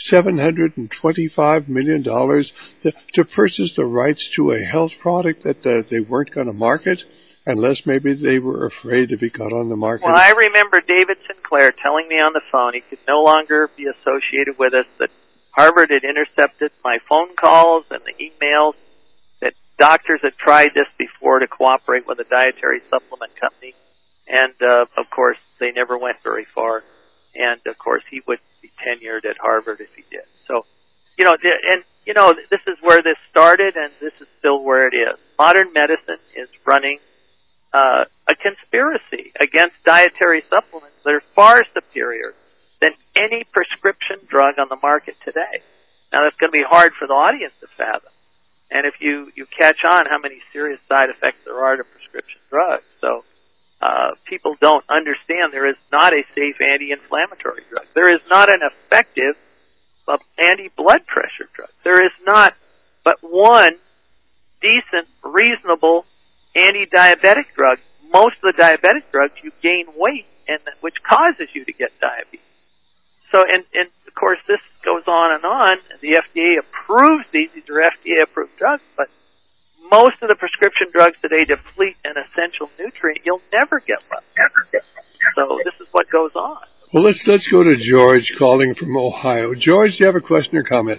$725 million to purchase the rights to a health product that they weren't going to market? Unless maybe they were afraid to be got on the market. Well, I remember David Sinclair telling me on the phone he could no longer be associated with us, that Harvard had intercepted my phone calls and the emails, that doctors had tried this before to cooperate with a dietary supplement company, and of course they never went very far. And of course he would be tenured at Harvard if he did. So, this is where this started, and this is still where it is. Modern medicine is running a conspiracy against dietary supplements that are far superior than any prescription drug on the market today. Now, that's going to be hard for the audience to fathom. And if you catch on how many serious side effects there are to prescription drugs. So people don't understand there is not a safe anti-inflammatory drug. There is not an effective anti-blood pressure drug. There is not but one decent, reasonable anti-diabetic drug. Most of the diabetic drugs, you gain weight, and which causes you to get diabetes. So, and of course, this goes on and on. The FDA approves these are FDA-approved drugs, but most of the prescription drugs today deplete an essential nutrient. You'll never get one. So this is what goes on. Well, let's go to George calling from Ohio. George, do you have a question or comment?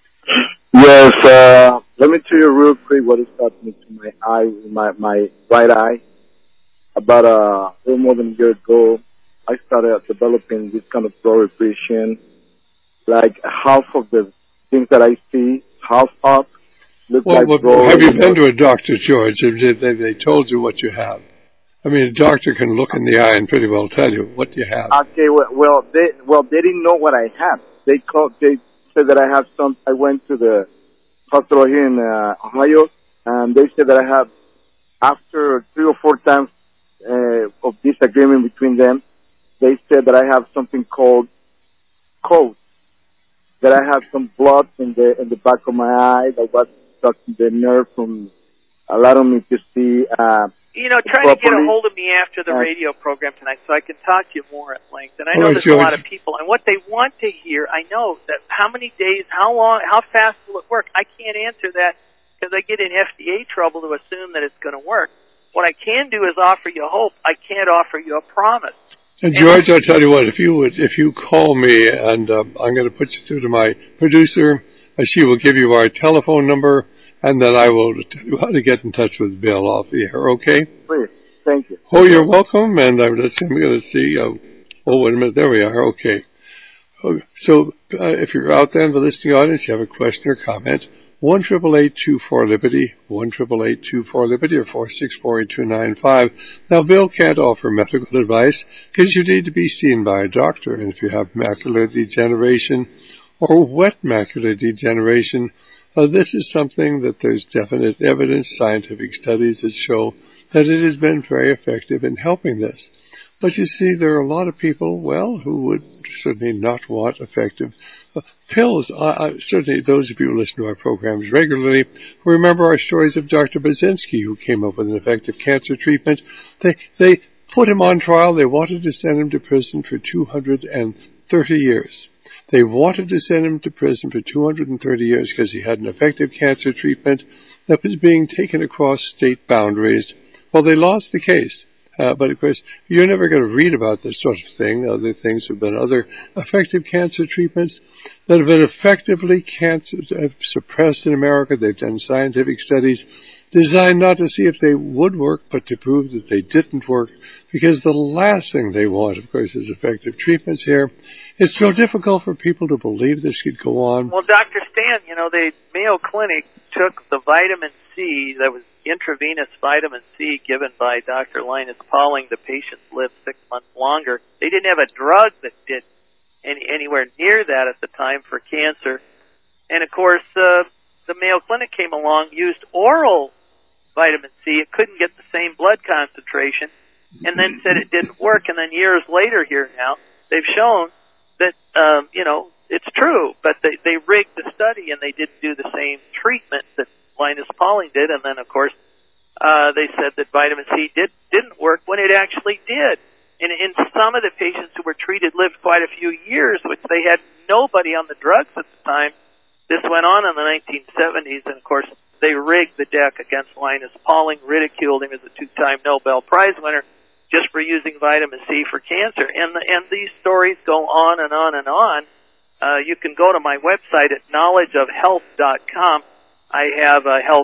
Yes, let me tell you real quick what is happening to my eye, my right eye. About a little more than a year ago, I started developing this kind of blurry vision. Like half of the things that I see, half up, look like blurry. Have you been to a doctor, George? They told you what you have. I mean, a doctor can look in the eye and pretty well tell you what you have. Okay, well, they didn't know what I had. They said that I have some. I went to the hospital here in Ohio, and they said that I have, after 3 or 4 times of disagreement between them, they said that I have something called cold, that I have some blood in the back of my eye that was stuck in the nerve from allowing me to see. Try to get a hold of me after the radio program tonight so I can talk to you more at length. And I know there's a lot of people, and what they want to hear, I know that how many days, how long, how fast will it work? I can't answer that because I get in FDA trouble to assume that it's going to work. What I can do is offer you hope. I can't offer you a promise. And George, I'll tell you what, if you call me, and I'm going to put you through to my producer, she will give you our telephone number, and then I will tell you how to get in touch with Bill off the air, okay? Please, thank you. Oh, you're welcome, and I'm going to see, wait a minute, there we are, okay. So, if you're out there in the listening audience, you have a question or comment, 1-888-24-LIBERTY, 1-888-24-LIBERTY, or 464-8295. Now, Bill can't offer medical advice because you need to be seen by a doctor, and if you have macular degeneration or wet macular degeneration, This is something that there's definite evidence, scientific studies that show that it has been very effective in helping this. But you see, there are a lot of people, who would certainly not want effective pills. Certainly those of you who listen to our programs regularly remember our stories of Dr. Baczynski, who came up with an effective cancer treatment. They put him on trial. They wanted to send him to prison for 230 years. They wanted to send him to prison for 230 years because he had an effective cancer treatment that was being taken across state boundaries. Well, they lost the case. But of course, you're never going to read about this sort of thing. Other things have been other effective cancer treatments that have been effectively suppressed in America. They've done scientific studies designed not to see if they would work, but to prove that they didn't work. Because the last thing they want, of course, is effective treatments here. It's so difficult for people to believe this could go on. Well, Dr. Stan, the Mayo Clinic took the vitamin C, that was intravenous vitamin C given by Dr. Linus Pauling. The patients lived 6 months longer. They didn't have a drug that did anywhere near that at the time for cancer. And of course, the Mayo Clinic came along, used oral vitamin C. It couldn't get the same blood concentration, and then said it didn't work. And then years later here now, they've shown that, it's true, but they rigged the study and they didn't do the same treatment that Linus Pauling did. And then, of course, they said that vitamin C didn't work when it actually did. And in some of the patients who were treated lived quite a few years, which they had nobody on the drugs at the time. This went on in the 1970s, and of course, they rigged the deck against Linus Pauling, ridiculed him as a 2-time Nobel Prize winner just for using vitamin C for cancer. And these stories go on and on and on. You can go to my website at knowledgeofhealth.com. I have a health,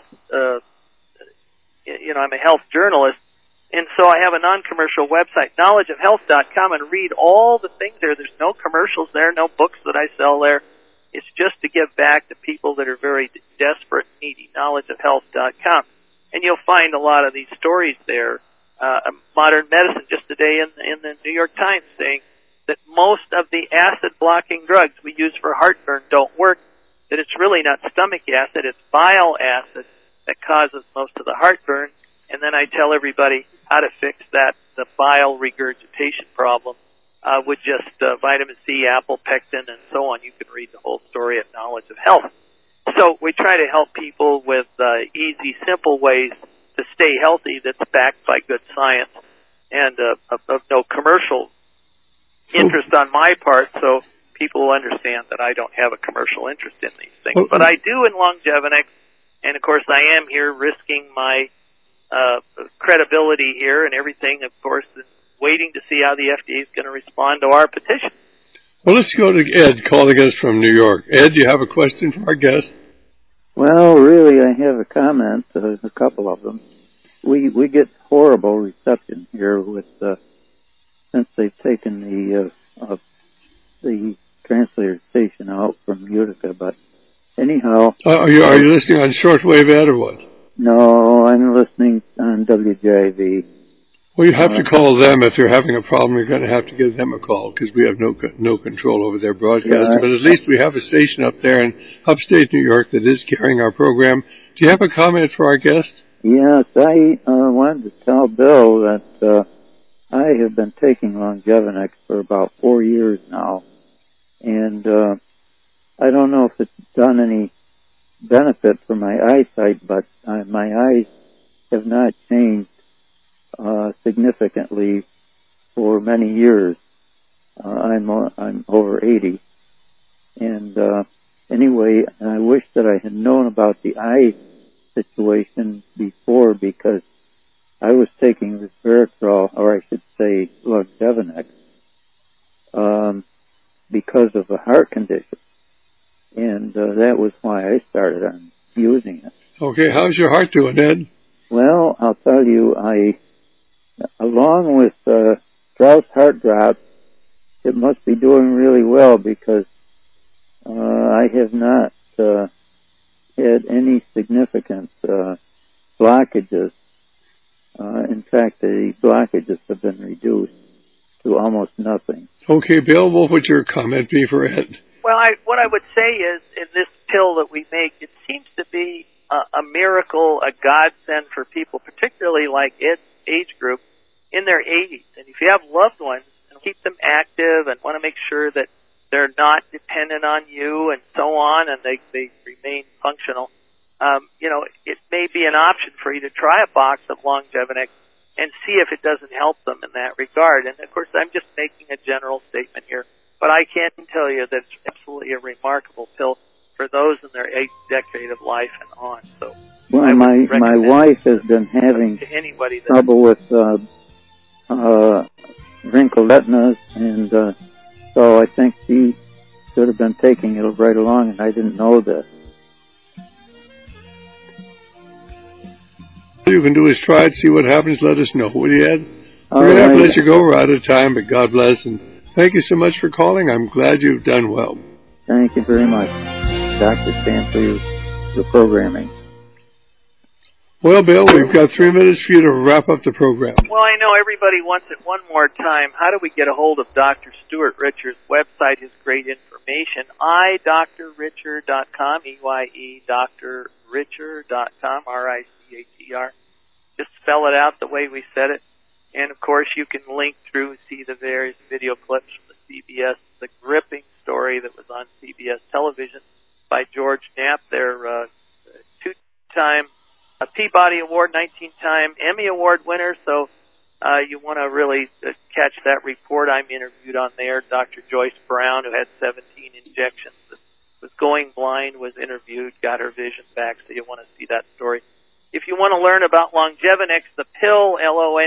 I'm a health journalist, and so I have a non-commercial website, knowledgeofhealth.com, and read all the things there. There's no commercials there, no books that I sell there. It's just to give back to people that are very desperate, needy, knowledgeofhealth.com. And you'll find a lot of these stories there. Modern Medicine just today in the New York Times saying that most of the acid-blocking drugs we use for heartburn don't work, that it's really not stomach acid, it's bile acid that causes most of the heartburn. And then I tell everybody how to fix that, the bile regurgitation problem, with just vitamin C, apple pectin, and so on. You can read the whole story at Knowledge of Health. So we try to help people with easy, simple ways to stay healthy that's backed by good science and of no commercial interest on my part, so people will understand that I don't have a commercial interest in these things. But I do in Longevinex, and of course I am here risking my credibility here and everything, of course, and waiting to see how the FDA is going to respond to our petition. Well, let's go to Ed calling us from New York. Ed, do you have a question for our guest? Well, really, I have a comment, a couple of them. We get horrible reception here with since they've taken the translator station out from Utica. But anyhow, are you listening on shortwave, Ed, or what? No, I'm listening on WJIV. Well, you have to call them if you're having a problem. You're going to have to give them a call because we have no control over their broadcasting. But at least we have a station up there in upstate New York that is carrying our program. Do you have a comment for our guest? Yes, I wanted to tell Bill that I have been taking Longevinex for about 4 years now, and I don't know if it's done any benefit for my eyesight, but my eyes have not changed significantly for many years. I'm over 80, and anyway, I wish that I had known about the eye situation before, because I was taking resveratrol, or I should say Longevinex, because of a heart condition, and that was why I started on using it. Okay, how's your heart doing, Ed? Well, I'll tell you, along with Strauss heart drops, it must be doing really well, because I have not had any significant blockages. In fact, the blockages have been reduced to almost nothing. Okay, Bill, what would your comment be for Ed? Well, what I would say is, in this pill that we make, it seems to be a miracle, a godsend for people, particularly like its age group, in their 80s. And if you have loved ones, keep them active and want to make sure that they're not dependent on you and so on, and they remain functional. It may be an option for you to try a box of Longevinex and see if it doesn't help them in that regard. And of course, I'm just making a general statement here, but I can tell you that it's absolutely a remarkable pill for those in their 8th decade of life and on. So, well, my wife has been having trouble with wrinkled retinas, and so I think she should have been taking it right along, and I didn't know this. All you can do is try it, see what happens, let us know. Will you, Ed? All We're going to have to right. let you go. We're out of time, but God bless, and thank you so much for calling. I'm glad you've done well. Thank you very much, Dr. Stan, for your programming. Well, Bill, we've got 3 minutes for you to wrap up the program. Well, I know everybody wants it one more time. How do we get a hold of Dr. Stuart Richer's website, his great information? iDrRicher.com, E-Y-E, drricher.com, R-I-C-H-E-R. Just spell it out the way we said it. And, of course, you can link through, see the various video clips from the CBS, the gripping story that was on CBS television by George Knapp, their two-time Peabody Award, 19-time Emmy Award winner. So you want to really catch that report. I'm interviewed on there. Dr. Joyce Brown, who had 17 injections, was going blind, was interviewed, got her vision back. So you want to see that story. If you want to learn about Longevinex, the pill,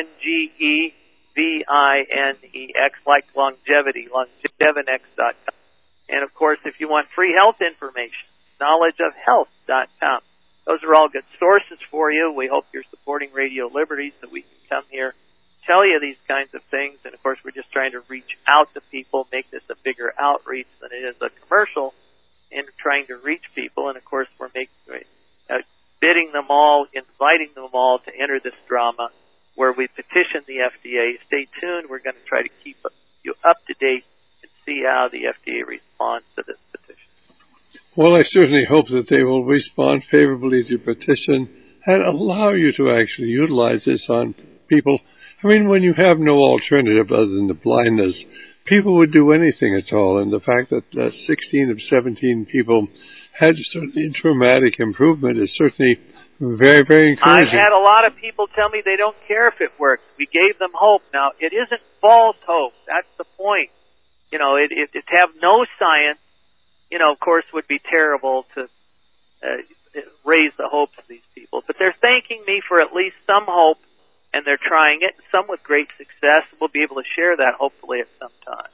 Longevinex, like longevity, longevinex.com. And, of course, if you want free health information, knowledgeofhealth.com. Those are all good sources for you. We hope you're supporting Radio Liberty so we can come here, tell you these kinds of things. And, of course, we're just trying to reach out to people, make this a bigger outreach than it is a commercial, and trying to reach people. And, of course, we're bidding them all, inviting them all to enter this drama where we petition the FDA. Stay tuned. We're going to try to keep you up to date and see how the FDA responds to this petition. Well, I certainly hope that they will respond favorably to your petition and allow you to actually utilize this on people. I mean, when you have no alternative other than the blindness, people would do anything at all. And the fact that 16 of 17 people had certainly dramatic improvement is certainly very, very encouraging. I've had a lot of people tell me they don't care if it works. We gave them hope. Now, it isn't false hope. That's the point. You know, it to have no science, you know, of course, would be terrible to raise the hopes of these people. But they're thanking me for at least some hope, and they're trying it, some with great success. We'll be able to share that, hopefully, at some time.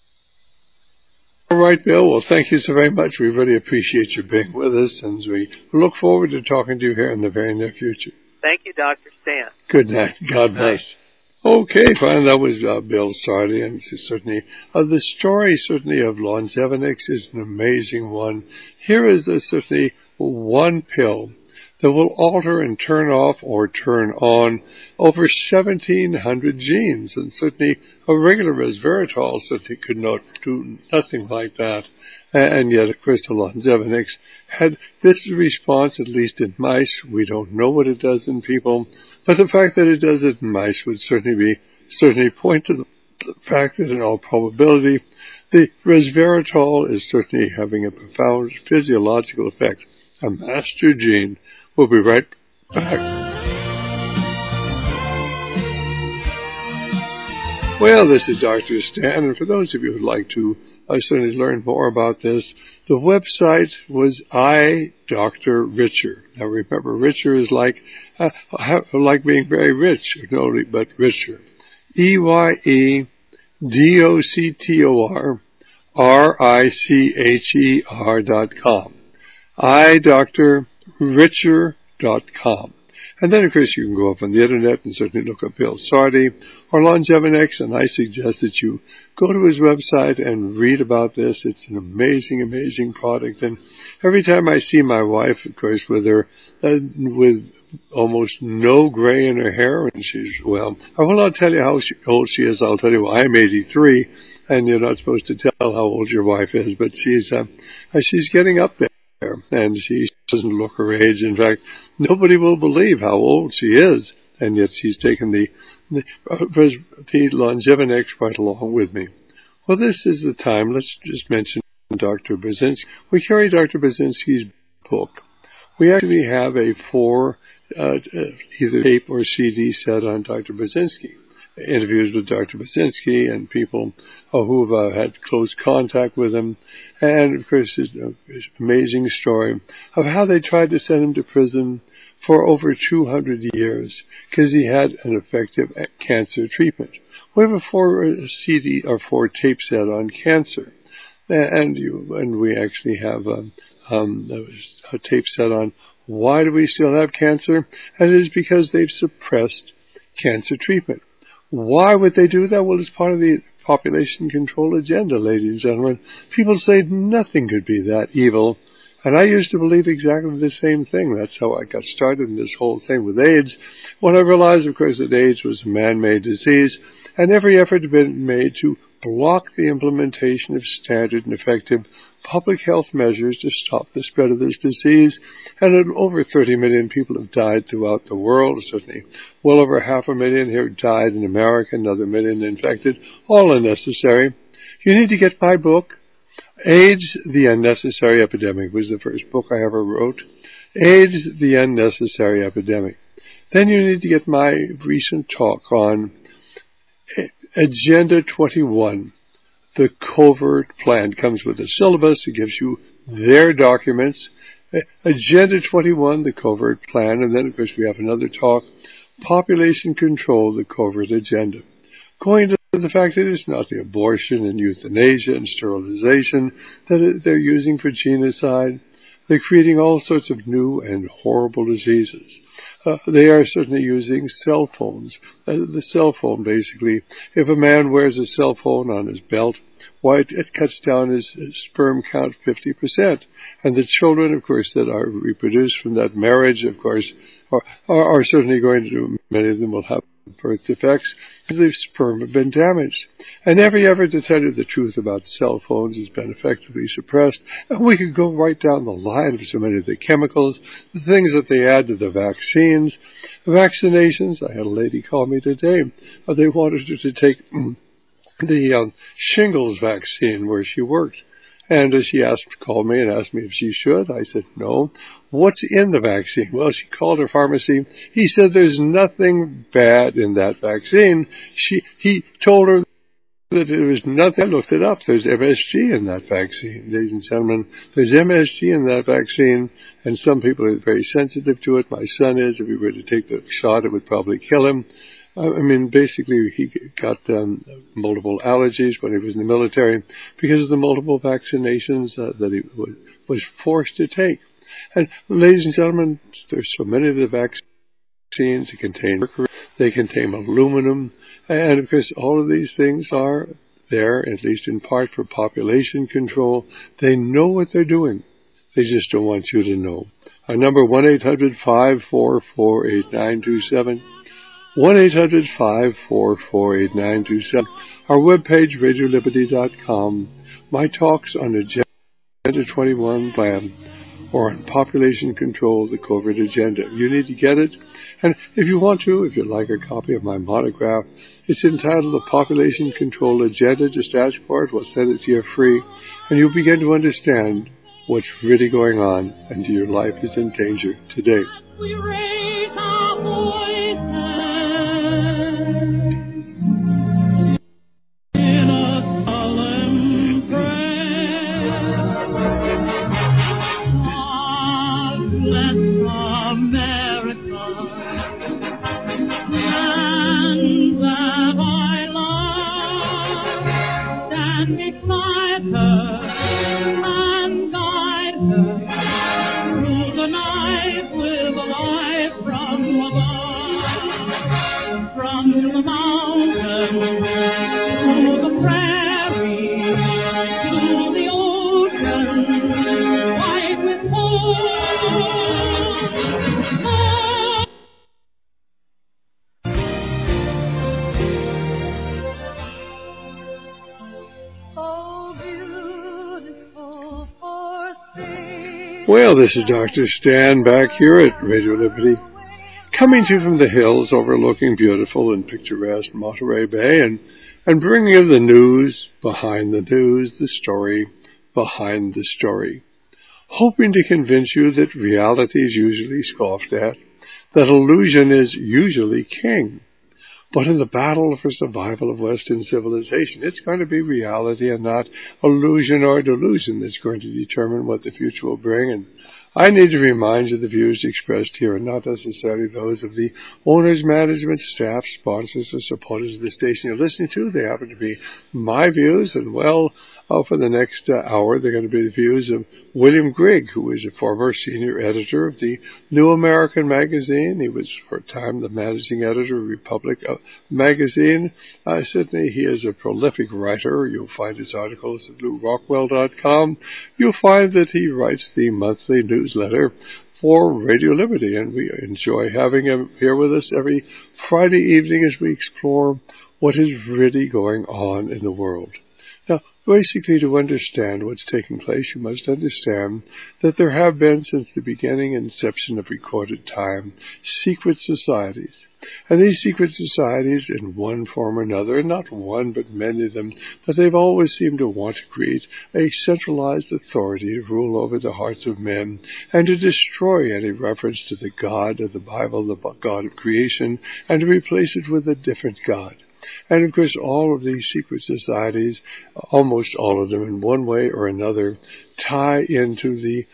All right, Bill. Well, thank you so very much. We really appreciate you being with us, and we look forward to talking to you here in the very near future. Thank you, Dr. Stan. Good night. God bless. Okay, fine. That was Bill Sardi, and certainly the story certainly of Longevinex is an amazing one. Here is certainly one pill that will alter and turn off or turn on over 1,700 genes, and certainly a regular resveratrol certainly could not do nothing like that. And yet, of course, the Longevinex had this response, at least in mice. We don't know what it does in people, but the fact that it does it in mice would certainly point to the fact that in all probability, the resveratrol is certainly having a profound physiological effect. A master gene. We'll be right back. Well, this is Dr. Stan, and for those of you who'd like to certainly learn more about this, the website was iDrRicher. Now remember, Richer is like being very rich, but richer. EYEDOCTORRICHER.com. iDrRicher.com. And then, of course, you can go up on the internet and certainly look up Bill Sardi or Longevinex, and I suggest that you go to his website and read about this. It's an amazing, amazing product. And every time I see my wife, of course, with with almost no gray in her hair, and she's, well, I will not tell you how old she is. I'll tell you I'm 83, and you're not supposed to tell how old your wife is, but she's getting up there, and she doesn't look her age. In fact, nobody will believe how old she is, and yet she's taken the Longevinex right along with me. Well, this is the time. Let's just mention Dr. Burzynski. We carry Dr. Burzynski's book. We actually have a 4 either tape or CD set on Dr. Burzynski. Interviews with Dr. Burzynski and people who have had close contact with him. And, of course, his amazing story of how they tried to send him to prison for over 200 years because he had an effective cancer treatment. We have a 4 CD or 4 tape set on cancer. And we actually have a tape set on why do we still have cancer? And it is because they've suppressed cancer treatment. Why would they do that? Well, it's part of the population control agenda, ladies and gentlemen. People say nothing could be that evil. And I used to believe exactly the same thing. That's how I got started in this whole thing with AIDS. When I realized, of course, that AIDS was a man-made disease, and every effort had been made to block the implementation of standard and effective public health measures to stop the spread of this disease. And over 30 million people have died throughout the world, certainly well over 500,000 here died in America, another million infected, all unnecessary. You need to get my book, AIDS, The Unnecessary Epidemic, was the first book I ever wrote. AIDS, The Unnecessary Epidemic. Then you need to get my recent talk on Agenda 21, the covert plan. It comes with a syllabus. It gives you their documents. Agenda 21, the covert plan. And then, of course, we have another talk, Population Control, the Covert Agenda. Going to the fact that it's not the abortion and euthanasia and sterilization that they're using for genocide. They're creating all sorts of new and horrible diseases. They are certainly using cell phones. The cell phone, basically, if a man wears a cell phone on his belt, why, it cuts down his sperm count 50%. And the children, of course, that are reproduced from that marriage, of course, are certainly going to do, many of them will have birth defects because their sperm have been damaged. And every effort to tell you the truth about cell phones has been effectively suppressed. And we could go right down the line of so many of the chemicals, the things that they add to the vaccines, vaccinations. I had a lady call me today. They wanted her to take the shingles vaccine where she worked. And she called me and asked me if she should. I said, no. What's in the vaccine? Well, she called her pharmacy. He said there's nothing bad in that vaccine. He told her that there was nothing. I looked it up. There's MSG in that vaccine. Ladies and gentlemen, there's MSG in that vaccine, and some people are very sensitive to it. My son is. If he were to take the shot, it would probably kill him. I mean, basically, he got multiple allergies when he was in the military because of the multiple vaccinations that he was forced to take. And, ladies and gentlemen, there's so many of the vaccines that contain mercury, they contain aluminum, and, of course, all of these things are there, at least in part, for population control. They know what they're doing. They just don't want you to know. Our number, 1-800-544-8927. 1-800-544-8927. Our webpage, RadioLiberty.com. My talks on Agenda 21 plan or on population control, the covert agenda. You need to get it. And if you want to, if you'd like a copy of my monograph, it's entitled The Population Control Agenda. Just ask for it. We'll send it to you free. And you'll begin to understand what's really going on and your life is in danger today. We raise our voices in a solemn prayer. God bless America, and that I love. Stand beside her and guide her through the night with a light. Well, this is Dr. Stan back here at Radio Liberty, coming to you from the hills overlooking beautiful and picturesque Monterey Bay and bringing you the news behind the news, the story behind the story, hoping to convince you that reality is usually scoffed at, that illusion is usually king. But in the battle for survival of Western civilization, it's going to be reality and not illusion or delusion that's going to determine what the future will bring. And I need to remind you the views expressed here are not necessarily those of the owners, management, staff, sponsors, or supporters of the station you're listening to. They happen to be my views, and for the next hour, they're going to be the views of William Grigg, who is a former senior editor of the New American Magazine. He was, for a time, the managing editor of Republic Magazine. Certainly, he is a prolific writer. You'll find his articles at LouRockwell.com. You'll find that he writes the monthly newsletter for Radio Liberty, and we enjoy having him here with us every Friday evening as we explore what is really going on in the world. Now, basically, to understand what's taking place, you must understand that there have been, since the beginning and inception of recorded time, secret societies. And these secret societies, in one form or another, and not one but many of them, but they've always seemed to want to create a centralized authority to rule over the hearts of men and to destroy any reference to the God of the Bible, the God of creation, and to replace it with a different God. And of course, all of these secret societies, almost all of them in one way or another, tie into the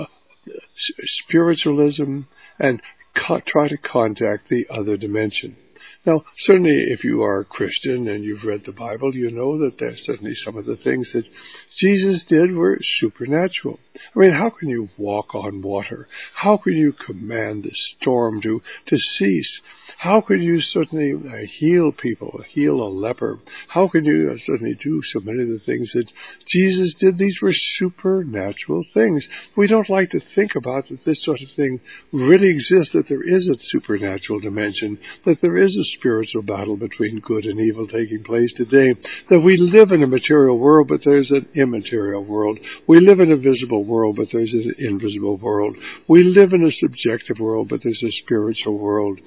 spiritualism and try to contact the other dimension. Now, certainly if you are a Christian and you've read the Bible, you know that there's certainly some of the things that Jesus did were supernatural. I mean, how can you walk on water? How can you command the storm to cease? How can you certainly heal people, heal a leper? How can you certainly do so many of the things that Jesus did? These were supernatural things. We don't like to think about that this sort of thing really exists, that there is a supernatural dimension, that there is a spiritual battle between good and evil taking place today, that we live in a material world, but there's an immaterial world. We live in a visible world, but there's an invisible world. We live in a subjective world, but there's a spiritual world.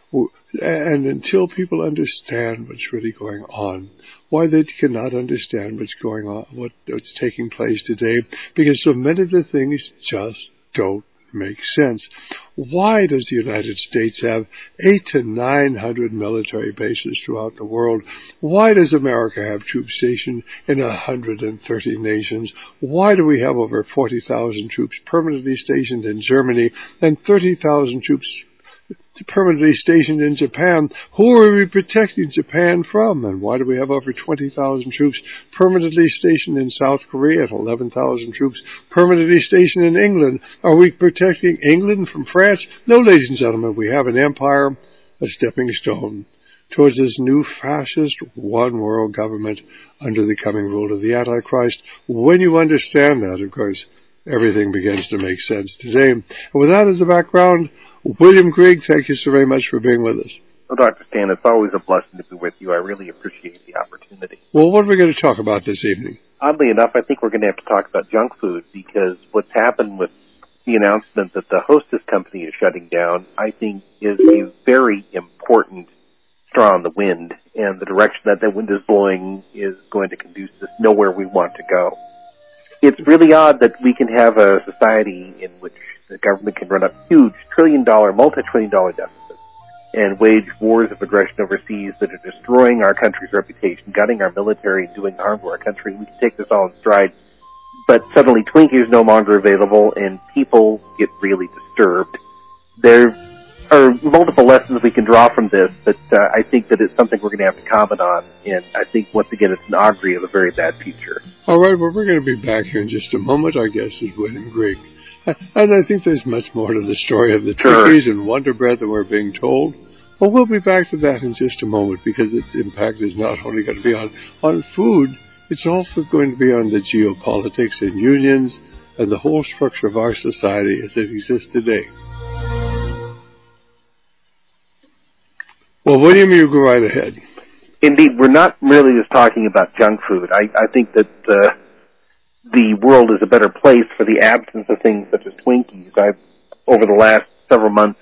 And until people understand what's really going on, why they cannot understand what's going on, what's taking place today, because so many of the things just don't make sense. Why does the United States have 800 to 900 military bases throughout the world? Why does America have troops stationed in 130 nations? Why do we have over 40,000 troops permanently stationed in Germany and 30,000 troops permanently stationed in Japan? Who are we protecting Japan from? And why do we have over 20,000 troops permanently stationed in South Korea and 11,000 troops permanently stationed in England? Are we protecting England from France? No, ladies and gentlemen, we have an empire, a stepping stone towards this new fascist one world government under the coming rule of the Antichrist. When you understand that, of course, everything begins to make sense today. And with that as a background, William Grigg, thank you so very much for being with us. Well, Dr. Stan, it's always a blessing to be with you. I really appreciate the opportunity. Well, what are we going to talk about this evening? Oddly enough, I think we're going to have to talk about junk food, because what's happened with the announcement that the Hostess company is shutting down, I think, is a very important straw in the wind, and the direction that the wind is blowing is going to conduce us nowhere we want to go. It's really odd that we can have a society in which the government can run up huge multi-trillion-dollar deficits and wage wars of aggression overseas that are destroying our country's reputation, gutting our military, and doing harm to our country. We can take this all in stride, but suddenly Twinkies are no longer available and people get really disturbed. There are multiple lessons we can draw from this, but I think that it's something we're going to have to comment on, and I think, once again, it's an augury of a very bad future. All right, well, we're going to be back here in just a moment. Our guest is William Grigg. And I think there's much more to the story of the Twinkies and Wonder Bread than we're being told. Well, we'll be back to that in just a moment, because its impact is not only going to be on food, it's also going to be on the geopolitics and unions and the whole structure of our society as it exists today. Well, William, you go right ahead. Indeed, we're not really just talking about junk food. I think that the world is a better place for the absence of things such as Twinkies. I've, over the last several months,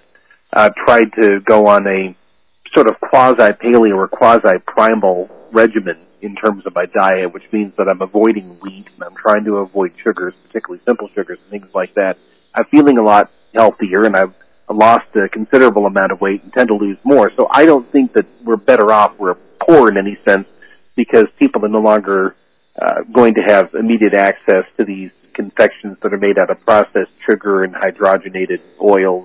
tried to go on a sort of quasi-paleo or quasi-primal regimen in terms of my diet, which means that I'm avoiding wheat and I'm trying to avoid sugars, particularly simple sugars and things like that. I'm feeling a lot healthier, and I've lost a considerable amount of weight and tend to lose more. So I don't think that we're better off, we're poor in any sense, because people are no longer going to have immediate access to these confections that are made out of processed sugar and hydrogenated oils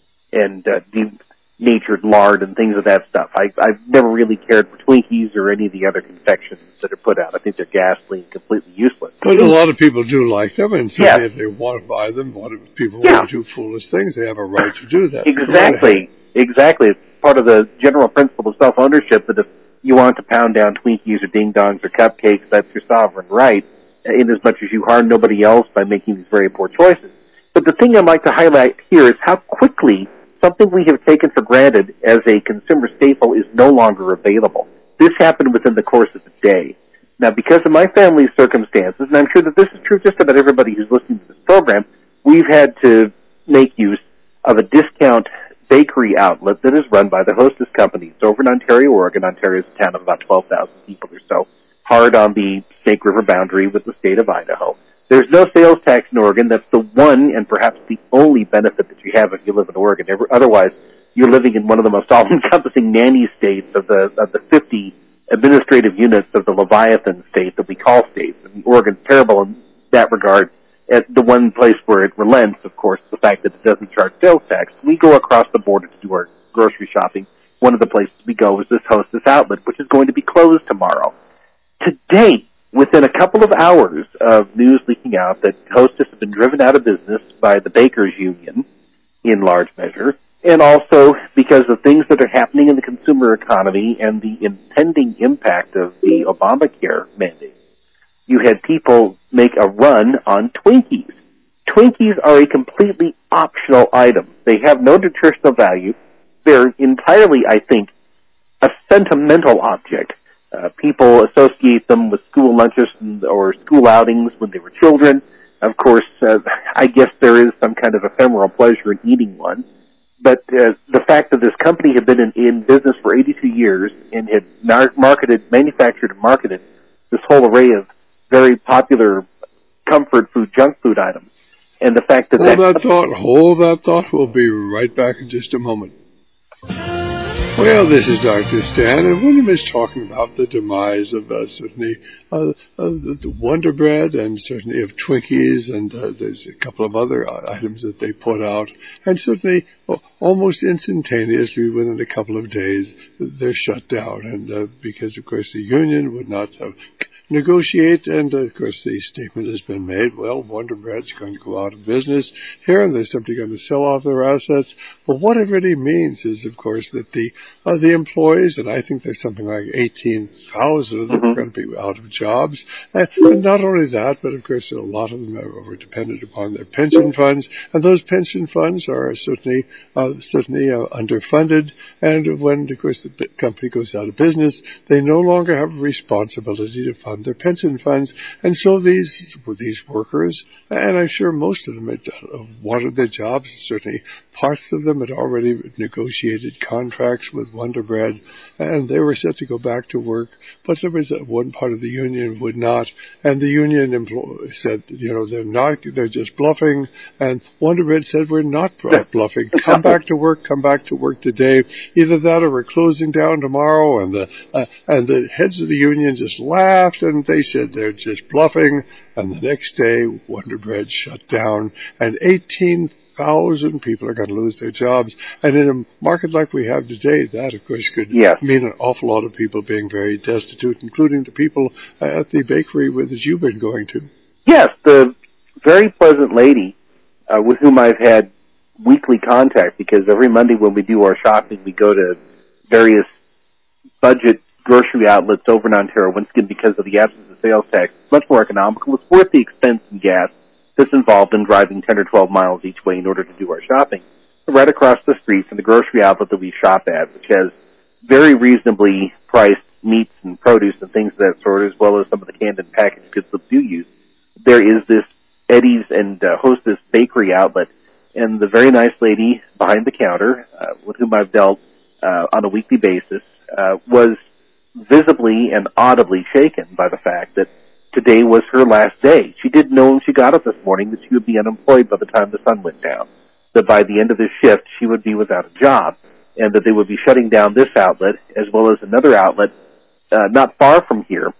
and denatured lard and things of that stuff. I've never really cared for Twinkies or any of the other confections that are put out. I think they're ghastly and completely useless. But a lot of people do like them, and certainly if they want to buy them, people want to do foolish things, they have a right to do that. Exactly. It's part of the general principle of self-ownership that if you want to pound down Twinkies or ding-dongs or cupcakes, that's your sovereign right, in as much as you harm nobody else by making these very poor choices. But the thing I'd like to highlight here is how quickly something we have taken for granted as a consumer staple is no longer available. This happened within the course of a day. Now, because of my family's circumstances, and I'm sure that this is true just about everybody who's listening to this program, we've had to make use of a discount bakery outlet that is run by the Hostess Company. It's over in Ontario, Oregon. Ontario is a town of about 12,000 people or so, hard on the Snake River boundary with the state of Idaho. There's no sales tax in Oregon. That's the one and perhaps the only benefit that you have if you live in Oregon. Otherwise, you're living in one of the most all-encompassing nanny states of the 50 administrative units of the Leviathan state that we call states. And Oregon's terrible in that regard. At the one place where it relents, of course, is the fact that it doesn't charge sales tax. We go across the border to do our grocery shopping. One of the places we go is this Hostess outlet, which is going to be closed tomorrow. Today, within a couple of hours of news leaking out that Hostess has been driven out of business by the Bakers Union, in large measure, and also because of things that are happening in the consumer economy and the impending impact of the Obamacare mandate, you had people make a run on Twinkies. Twinkies are a completely optional item. They have no nutritional value. They're entirely, I think, a sentimental object. People associate them with school lunches or school outings when they were children. Of course, I guess there is some kind of ephemeral pleasure in eating one. But the fact that this company had been in business for 82 years and had manufactured and marketed this whole array of very popular comfort food, junk food items, and the fact that hold that thought. We'll be right back in just a moment. Well, this is Dr. Stan, and William is talking about the demise of certainly the Wonder Bread and certainly of Twinkies, and there's a couple of other items that they put out, and certainly almost instantaneously within a couple of days they're shut down, and because of course the union would not negotiate, and of course the statement has been made, well, Wonder Bread's going to go out of business here, and they're simply going to sell off their assets. But what it really means is, of course, that the employees, and I think there's something like 18,000 of them are going to be out of jobs, and not only that, but of course a lot of them are dependent upon their pension funds, and those pension funds are certainly underfunded, and when, of course, the company goes out of business, they no longer have a responsibility to fund their pension funds, and so these workers, and I'm sure most of them had wanted their jobs. Certainly, parts of them had already negotiated contracts with Wonder Bread, and they were set to go back to work. But there was one part of the union would not, and the union said, they're just bluffing. And Wonder Bread said, we're not bluffing. Come back to work today. Either that or we're closing down tomorrow. And the heads of the union just laughed. And they said they're just bluffing, and the next day Wonder Bread shut down, and 18,000 people are going to lose their jobs. And in a market like we have today, that of course could mean an awful lot of people being very destitute, including the people at the bakery that you've been going to. Yes, the very pleasant lady with whom I've had weekly contact, because every Monday when we do our shopping, we go to various budget grocery outlets over in Ontario, once again because of the absence of sales tax. It's much more economical. It's worth the expense in gas that's involved in driving 10 or 12 miles each way in order to do our shopping. Right across the street from the grocery outlet that we shop at, which has very reasonably priced meats and produce and things of that sort, as well as some of the canned and packaged goods that we do use, there is this Eddie's and Hostess bakery outlet, and the very nice lady behind the counter, with whom I've dealt on a weekly basis, was visibly and audibly shaken by the fact that today was her last day. She didn't know when she got up this morning that she would be unemployed by the time the sun went down, that by the end of this shift she would be without a job, and that they would be shutting down this outlet as well as another outlet not far from here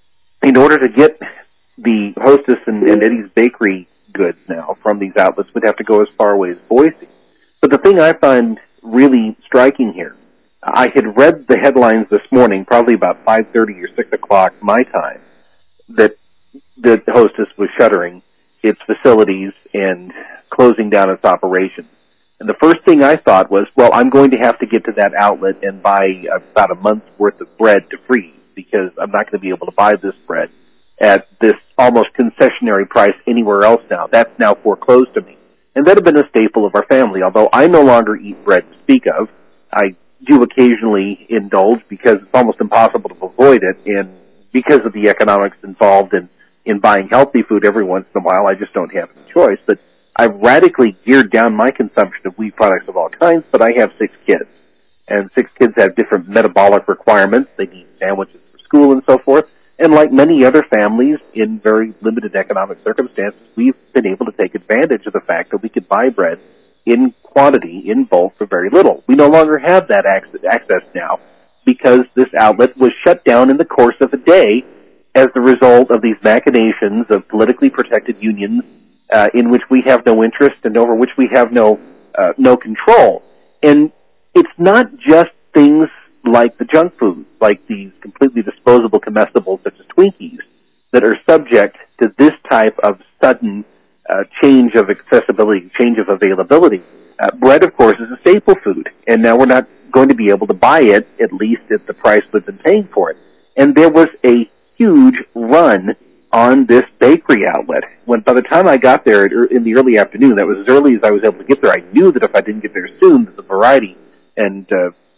in order to get the Hostess and Eddie's bakery goods now from these outlets would have to go as far away as Boise. But the thing I find really striking here, I had read the headlines this morning, probably about 5:30 or 6 o'clock my time, that the Hostess was shuttering its facilities and closing down its operations. And the first thing I thought was, well, I'm going to have to get to that outlet and buy about a month's worth of bread to freeze, because I'm not going to be able to buy this bread at this almost concessionary price anywhere else now. That's now foreclosed to me. And that had been a staple of our family. Although I no longer eat bread to speak of, I do occasionally indulge because it's almost impossible to avoid it, and because of the economics involved in buying healthy food every once in a while, I just don't have any choice. But I've radically geared down my consumption of wheat products of all kinds, but I have 6 kids. And 6 kids have different metabolic requirements. They need sandwiches for school and so forth. And like many other families in very limited economic circumstances, we've been able to take advantage of the fact that we could buy bread in quantity, in bulk, for very little. We no longer have that access now because this outlet was shut down in the course of a day as the result of these machinations of politically protected unions in which we have no interest and over which we have no control. And it's not just things like the junk foods, like these completely disposable comestibles such as Twinkies, that are subject to this type of sudden change of accessibility, change of availability. Bread, of course, is a staple food, and now we're not going to be able to buy it, at least at the price we've been paying for it. And there was a huge run on this bakery outlet. When by the time I got there in the early afternoon, that was as early as I was able to get there, I knew that if I didn't get there soon, that the variety and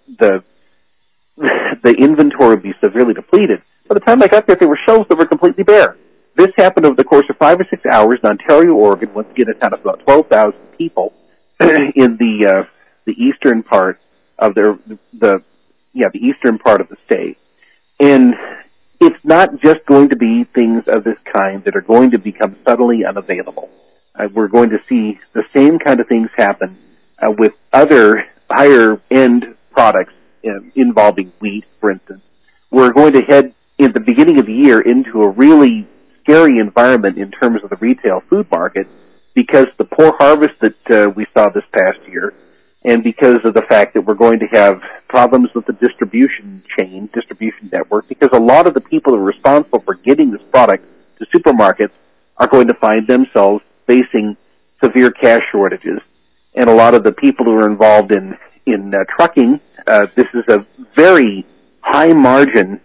the inventory would be severely depleted. By the time I got there were shelves that were completely bare. This happened over the course of 5 or 6 hours in Ontario, Oregon. Once again, a town of about 12,000 people in the eastern part of the eastern part of the state. And it's not just going to be things of this kind that are going to become suddenly unavailable. We're going to see the same kind of things happen with other higher-end products involving wheat, for instance. We're going to head, in the beginning of the year, into a really scary environment in terms of the retail food market because the poor harvest that we saw this past year, and because of the fact that we're going to have problems with the distribution network, because a lot of the people who are responsible for getting this product to supermarkets are going to find themselves facing severe cash shortages. And a lot of the people who are involved in trucking, this is a very high margin,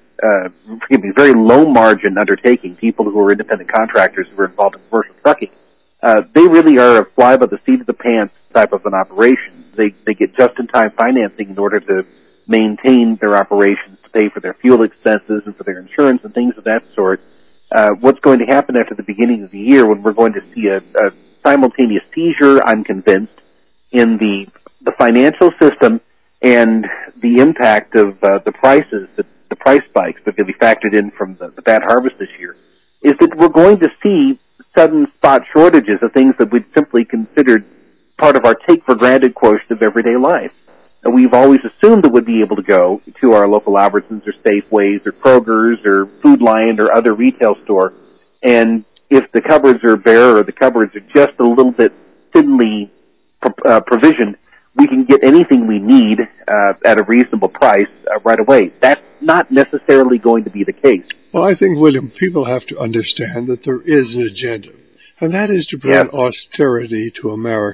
very low margin undertaking. People who are independent contractors who are involved in commercial trucking, they really are a fly by the seat of the pants type of an operation. They get just-in-time financing in order to maintain their operations, to pay for their fuel expenses and for their insurance and things of that sort. What's going to happen after the beginning of the year when we're going to see a simultaneous seizure, I'm convinced, in the financial system and the impact of the prices, the price spikes that will be factored in from the bad harvest this year, is that we're going to see sudden spot shortages of things that we'd simply considered part of our take-for-granted quotient of everyday life. And we've always assumed that we'd be able to go to our local Albertsons or Safeways or Kroger's or Food Lion or other retail store, and if the cupboards are bare or the cupboards are just a little bit thinly provisioned, we can get anything we need at a reasonable price right away. That's not necessarily going to be the case. Well, I think, William, people have to understand that there is an agenda, and that is to bring austerity to America.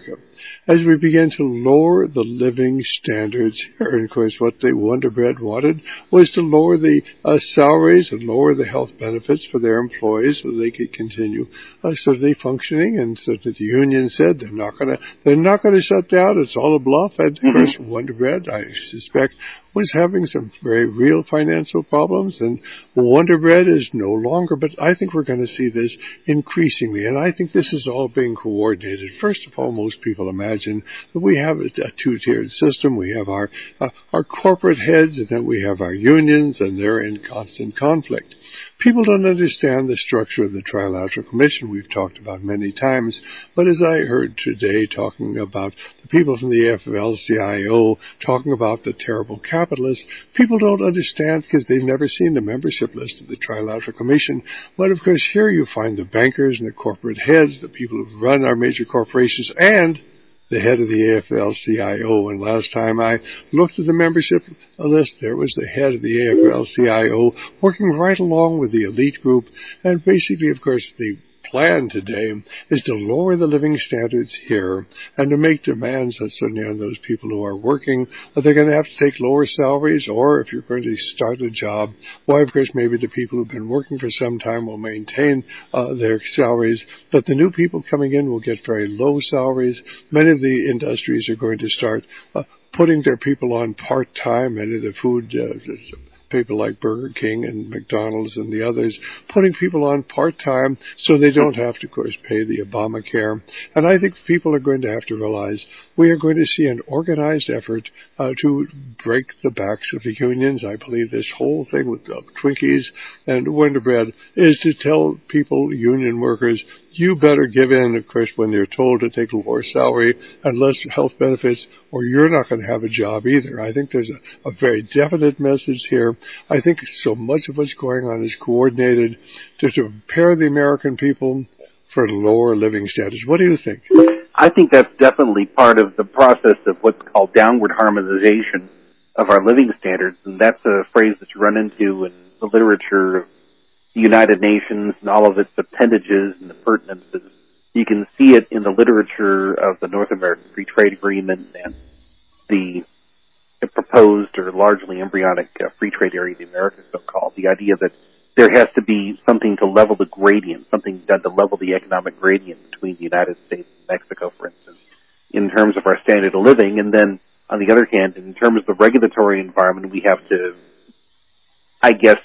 as we begin to lower the living standards here. And of course, what the Wonder Bread wanted was to lower the salaries and lower the health benefits for their employees so they could continue certainly functioning. And so that the union said they're not going to shut down. It's all a bluff. And of course, Wonder Bread, I suspect, was having some very real financial problems, and Wonder Bread is no longer, but I think we're going to see this increasingly, and I think this is all being coordinated. First of all, most people imagine that we have a two-tiered system. We have our corporate heads, and then we have our unions, and they're in constant conflict. People don't understand the structure of the Trilateral Commission we've talked about many times, but as I heard today talking about the people from the AFL-CIO talking about the terrible capitalists, people don't understand because they've never seen the membership list of the Trilateral Commission. But of course here you find the bankers and the corporate heads, the people who run our major corporations, and the head of the AFL-CIO. And last time I looked at the membership list, there was the head of the AFL-CIO working right along with the elite group. And basically, of course, the plan today is to lower the living standards here and to make demands certainly on those people who are working that they're going to have to take lower salaries, or if you're going to start a job, why, of course, maybe the people who've been working for some time will maintain their salaries, but the new people coming in will get very low salaries. Many of the industries are going to start putting their people on part-time. Many of the food people like Burger King and McDonald's and the others, putting people on part-time so they don't have to, of course, pay the Obamacare. And I think people are going to have to realize we are going to see an organized effort to break the backs of the unions. I believe this whole thing with Twinkies and Wonder Bread is to tell people, union workers, you better give in, of course, when they're told to take a lower salary and less health benefits, or you're not going to have a job either. I think there's a very definite message here. I think so much of what's going on is coordinated to prepare the American people for lower living standards. What do you think? I think that's definitely part of the process of what's called downward harmonization of our living standards, and that's a phrase that you run into in the literature of the United Nations and all of its appendages and appurtenances. You can see it in the literature of the North American Free Trade Agreement and the proposed or largely embryonic free trade area of the Americas, so-called. The idea that there has to be something to level the gradient, something done to level the economic gradient between the United States and Mexico, for instance, in terms of our standard of living. And then, on the other hand, in terms of the regulatory environment, we have to, I guess,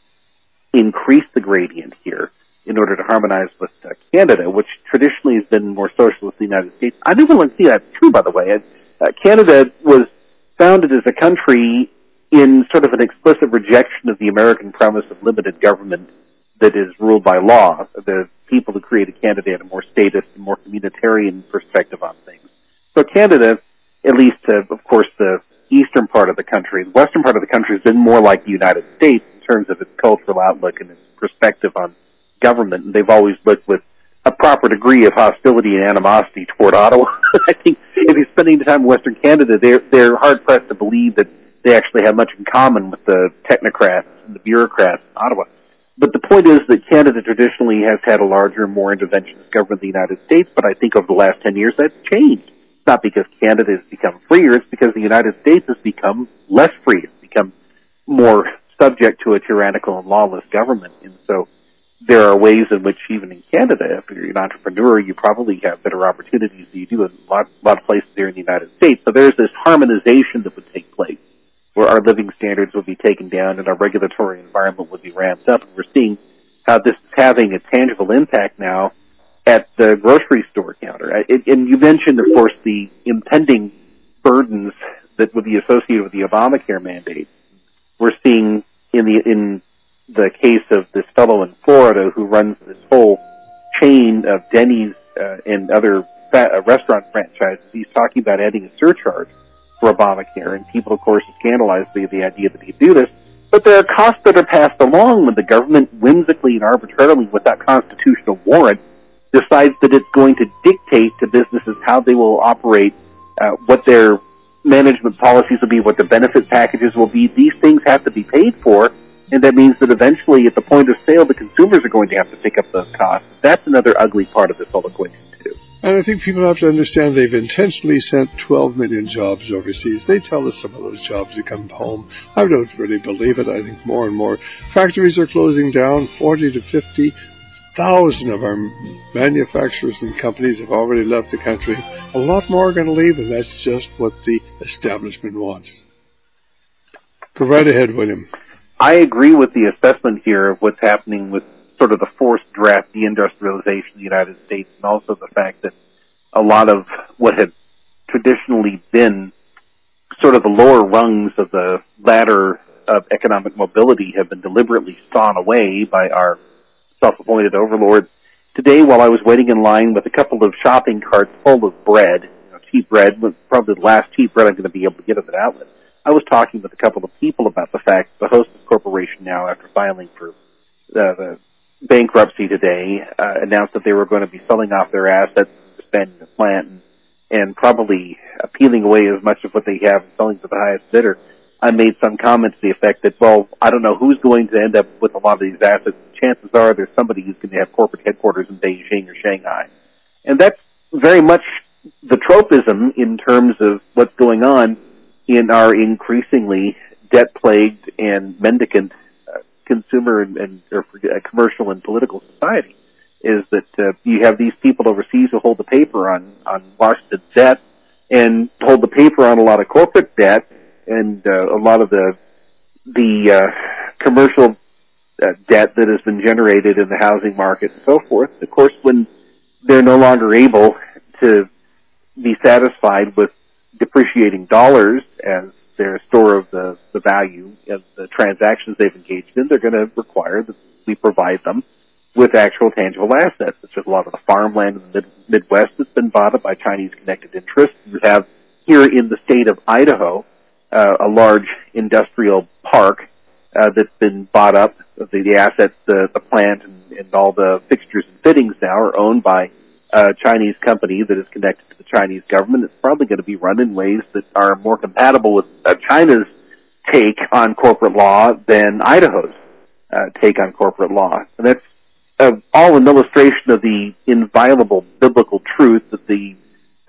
increase the gradient here in order to harmonize with Canada, which traditionally has been more socialist than the United States. I do want to see that's true, by the way. Canada was founded as a country in sort of an explicit rejection of the American premise of limited government that is ruled by law. The people who created Canada had a more statist and more communitarian perspective on things. So Canada, at least, of course, the eastern part of the country, the western part of the country has been more like the United States in terms of its cultural outlook and its perspective on government. And they've always looked with a proper degree of hostility and animosity toward Ottawa. I think if you're spending the time in Western Canada, they're hard-pressed to believe that they actually have much in common with the technocrats and the bureaucrats in Ottawa. But the point is that Canada traditionally has had a larger, more interventionist government than the United States, but I think over the last 10 years that's changed. It's not because Canada has become freer, it's because the United States has become less free. It's become more subject to a tyrannical and lawless government. And so there are ways in which even in Canada, if you're an entrepreneur, you probably have better opportunities than you do in a lot of places here in the United States. So there's this harmonization that would take place, where our living standards would be taken down and our regulatory environment would be ramped up. And we're seeing how this is having a tangible impact now at the grocery store counter. And you mentioned, of course, the impending burdens that would be associated with the Obamacare mandate. We're seeing in the case of this fellow in Florida who runs this whole chain of Denny's and other restaurant franchises, he's talking about adding a surcharge for Obamacare, and people, of course, are scandalized by the idea that he'd do this. But there are costs that are passed along when the government whimsically and arbitrarily, without constitutional warrant, decides that it's going to dictate to businesses how they will operate, what their management policies will be, what the benefit packages will be. These things have to be paid for, and that means that eventually at the point of sale, the consumers are going to have to pick up those costs. That's another ugly part of this whole equation, too. And I think people have to understand they've intentionally sent 12 million jobs overseas. They tell us some of those jobs that come home. I don't really believe it. I think more and more factories are closing down. 40 to 50,000 of our manufacturers and companies have already left the country. A lot more are going to leave, and that's just what the establishment wants. Go right ahead, William. I agree with the assessment here of what's happening with sort of the forced draft deindustrialization of the United States, and also the fact that a lot of what had traditionally been sort of the lower rungs of the ladder of economic mobility have been deliberately sawn away by our self-appointed overlords. Today, while I was waiting in line with a couple of shopping carts full of bread, cheap bread, probably the last cheap bread I'm going to be able to get at an outlet, I was talking with a couple of people about the fact the Hostess Corporation now, after filing for the bankruptcy today, announced that they were going to be selling off their assets, expanding the plant, and probably peeling away as much of what they have and selling to the highest bidder. I made some comments to the effect that, well, I don't know who's going to end up with a lot of these assets. Chances are there's somebody who's going to have corporate headquarters in Beijing or Shanghai. And that's very much the tropism in terms of what's going on in our increasingly debt-plagued and mendicant consumer and commercial and political society, is that you have these people overseas who hold the paper on Washington's debt and hold the paper on a lot of corporate debt and a lot of the commercial debt that has been generated in the housing market and so forth. Of course, when they're no longer able to be satisfied with depreciating dollars as their store of the value of the transactions they've engaged in, they're going to require that we provide them with actual tangible assets, such as a lot of the farmland in the Midwest that's been bought up by Chinese connected interests. You have here in the state of Idaho a large industrial park that's been bought up. The assets, the plant, and all the fixtures and fittings now are owned by a Chinese company that is connected to the Chinese government. It's probably going to be run in ways that are more compatible with China's take on corporate law than Idaho's take on corporate law. And that's all an illustration of the inviolable biblical truth that the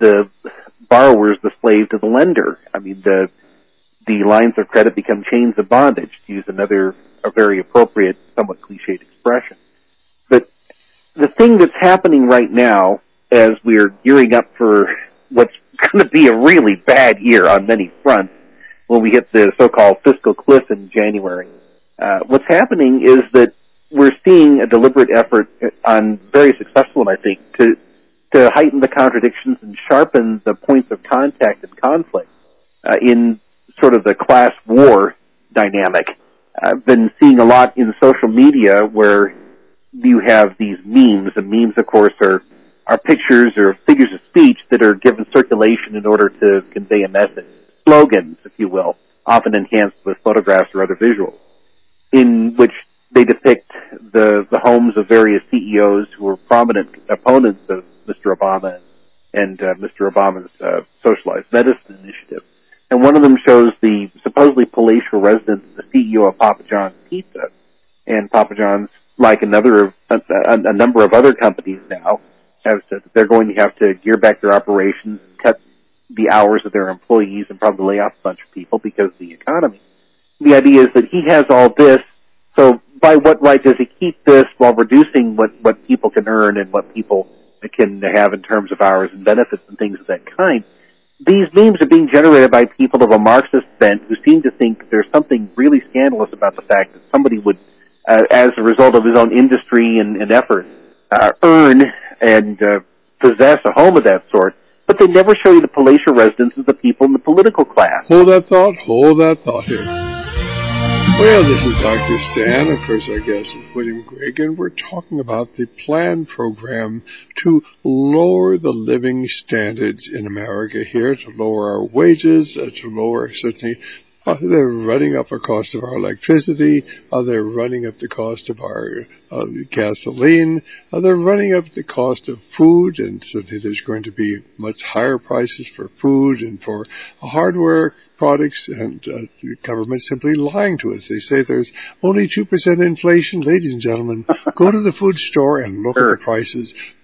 borrower is the slave to the lender. I mean, the lines of credit become chains of bondage, to use a very appropriate, somewhat cliched expression. But the thing that's happening right now, as we're gearing up for what's going to be a really bad year on many fronts, when we hit the so-called fiscal cliff in January, what's happening is that we're seeing a deliberate effort on very successful one, I think, to heighten the contradictions and sharpen the points of contact and conflict in sort of the class war dynamic. I've been seeing a lot in social media where you have these memes, and memes, of course, are pictures or figures of speech that are given circulation in order to convey a message. Slogans, if you will, often enhanced with photographs or other visuals, in which they depict the homes of various CEOs who were prominent opponents of Mr. Obama and Mr. Obama's socialized medicine initiative. And one of them shows the supposedly palatial residence of the CEO of Papa John's Pizza. And Papa John's, like a number of other companies now, have said that they're going to have to gear back their operations and cut the hours of their employees and probably lay off a bunch of people because of the economy. The idea is that he has all this, so by what right does he keep this while reducing what people can earn and what people can have in terms of hours and benefits and things of that kind? These memes are being generated by people of a Marxist bent who seem to think there's something really scandalous about the fact that somebody would, as a result of his own industry and effort, earn and possess a home of that sort, but they never show you the palatial residences of the people in the political class. Hold that thought here. Well, this is Dr. Stan. Of course, our guest is William Grigg, and we're talking about the planned program to lower the living standards in America here, to lower our wages, to lower, certainly, they're running up the cost of our electricity, they're running up the cost of our gasoline, they're running up the cost of food, and certainly there's going to be much higher prices for food and for hardware products, and the government simply lying to us. They say there's only 2% inflation. Ladies and gentlemen, go to the food store and look at the prices.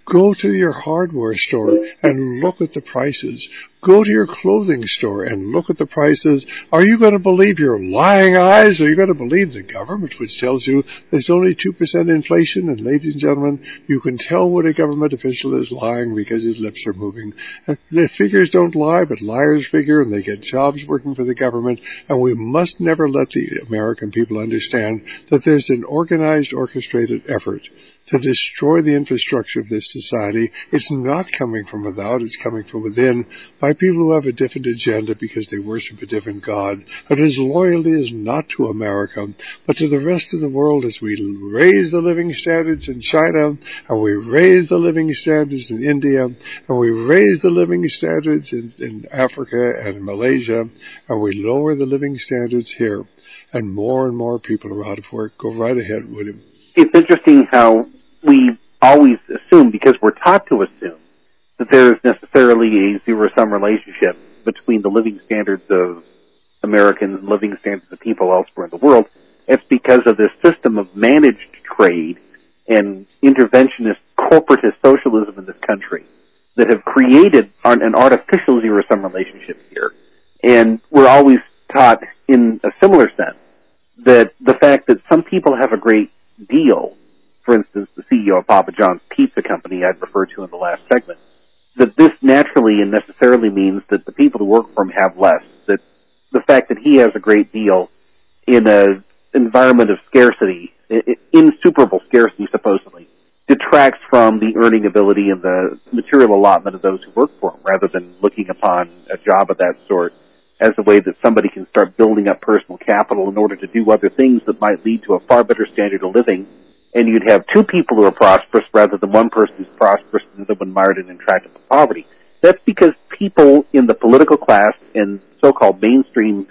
Go to your hardware store and look at the prices. Go to your clothing store and look at the prices. Are you going to believe your lying eyes, or are you going to believe the government, which tells you there's only 2% inflation? And ladies and gentlemen, you can tell when a government official is lying because his lips are moving. The figures don't lie, but liars figure, and they get jobs working for the government. And we must never let the American people understand that there's an organized, orchestrated effort to destroy the infrastructure of this society. It's not coming from without, it's coming from within by people who have a different agenda because they worship a different God. And his loyalty is not to America, but to the rest of the world as we raise the living standards in China, and we raise the living standards in India, and we raise the living standards in Africa and Malaysia, and we lower the living standards here. And more people are out of work. Go right ahead, William. It's interesting how we always assume, because we're taught to assume, that there is necessarily a zero-sum relationship between the living standards of Americans and living standards of people elsewhere in the world. It's because of this system of managed trade and interventionist corporatist socialism in this country that have created an artificial zero-sum relationship here. And we're always taught in a similar sense that the fact that some people have a great deal, for instance, the CEO of Papa John's Pizza Company I'd referred to in the last segment, that this naturally and necessarily means that the people who work for him have less, that the fact that he has a great deal in an environment of scarcity, insuperable scarcity supposedly, detracts from the earning ability and the material allotment of those who work for him, rather than looking upon a job of that sort as a way that somebody can start building up personal capital in order to do other things that might lead to a far better standard of living. And you'd have two people who are prosperous rather than one person who's prosperous and the other one mired in intractable poverty. That's because people in the political class and so-called mainstream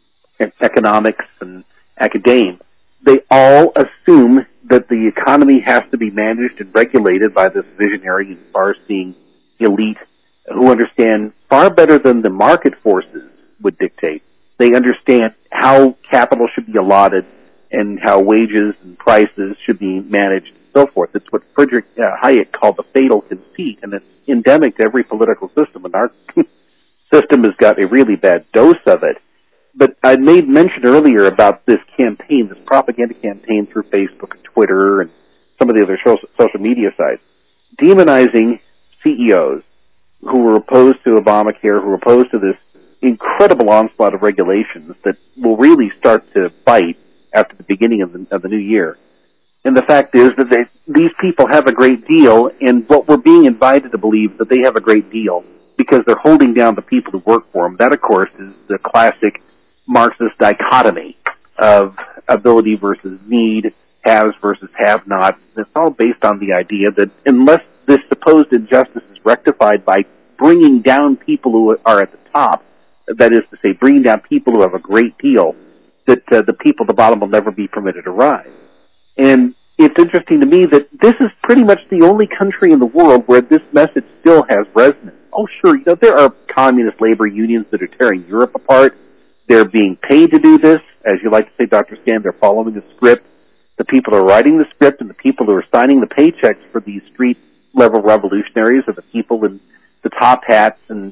economics and academia, they all assume that the economy has to be managed and regulated by this visionary and far-seeing elite who understand far better than the market forces would dictate. They understand how capital should be allotted and how wages and prices should be managed and so forth. It's what Friedrich Hayek called the fatal conceit, and it's endemic to every political system, and our system has got a really bad dose of it. But I made mention earlier about this campaign, this propaganda campaign through Facebook and Twitter and some of the other social media sites, demonizing CEOs who were opposed to Obamacare, who were opposed to this incredible onslaught of regulations that will really start to bite after the beginning of the new year. And the fact is that these people have a great deal, and what we're being invited to believe is that they have a great deal because they're holding down the people who work for them. That, of course, is the classic Marxist dichotomy of ability versus need, haves versus have-nots. It's all based on the idea that unless this supposed injustice is rectified by bringing down people who are at the top, that is to say, bringing down people who have a great deal, that the people at the bottom will never be permitted to rise. And it's interesting to me that this is pretty much the only country in the world where this message still has resonance. Oh, sure, there are communist labor unions that are tearing Europe apart. They're being paid to do this. As you like to say, Dr. Scan, they're following a script. The people who are writing the script and the people who are signing the paychecks for these street-level revolutionaries are the people in the top hats and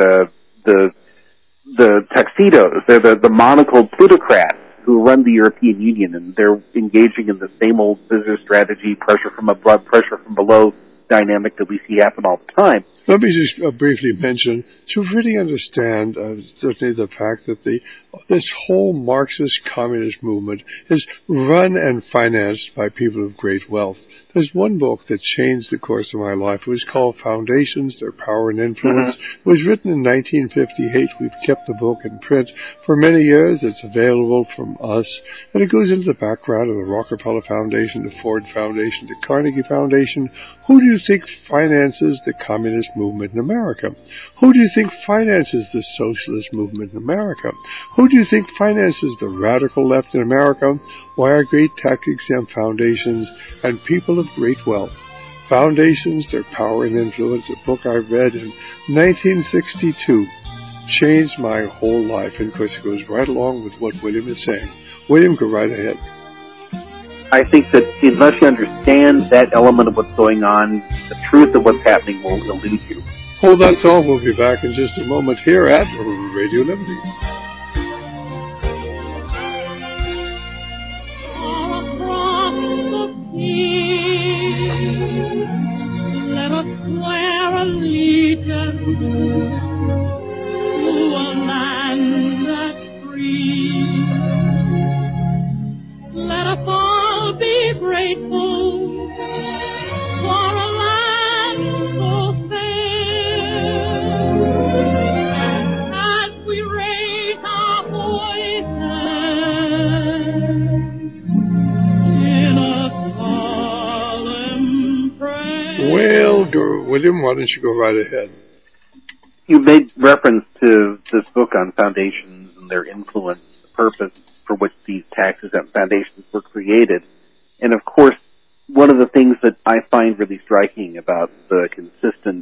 the tuxedos. They're the monocled plutocrats who run the European Union, and they're engaging in the same old business strategy, pressure from above, pressure from below dynamic that we see happen all the time. Let me just briefly mention, to really understand certainly the fact that this whole Marxist communist movement is run and financed by people of great wealth. There's one book that changed the course of my life. It was called Foundations, Their Power and Influence. It was written in 1958. We've kept the book in print for many years. It's available from us, and it goes into the background of the Rockefeller Foundation, the Ford Foundation, the Carnegie Foundation. Who do you think finances the communist movement in America? Who do you think finances the socialist movement in America? Who do you think finances the radical left in America? Why are great tax-exempt foundations and people of great wealth? Foundations, Their Power and Influence, a book I read in 1962, changed my whole life. And of course it goes right along with what William is saying. William, go right ahead. I think that unless you understand that element of what's going on, The truth of what's happening will elude you. Hold that thought. We'll be back in just a moment here at Radio Liberty. Let us swear allegiance to a land that's free. Let us all be grateful for a land so fair. As we raise our voices in a solemn prayer. Well, William, why don't you go right ahead? You made reference to this book on foundations and their influence, the purpose for which these tax-exempt foundations were created. And of course, one of the things that I find really striking about the consistent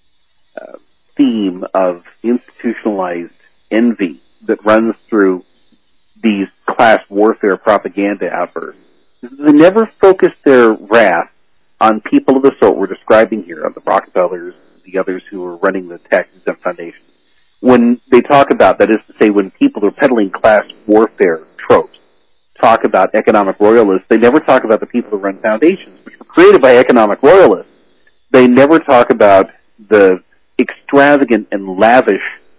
theme of institutionalized envy that runs through these class warfare propaganda outbursts is that they never focus their wrath on people of the sort we're describing here, on the Rockefellers, the others who are running the tax-exempt foundations. When they talk about, that is to say, when people are peddling class warfare tropes, talk about economic royalists, they never talk about the people who run foundations, which were created by economic royalists. They never talk about the extravagant and lavish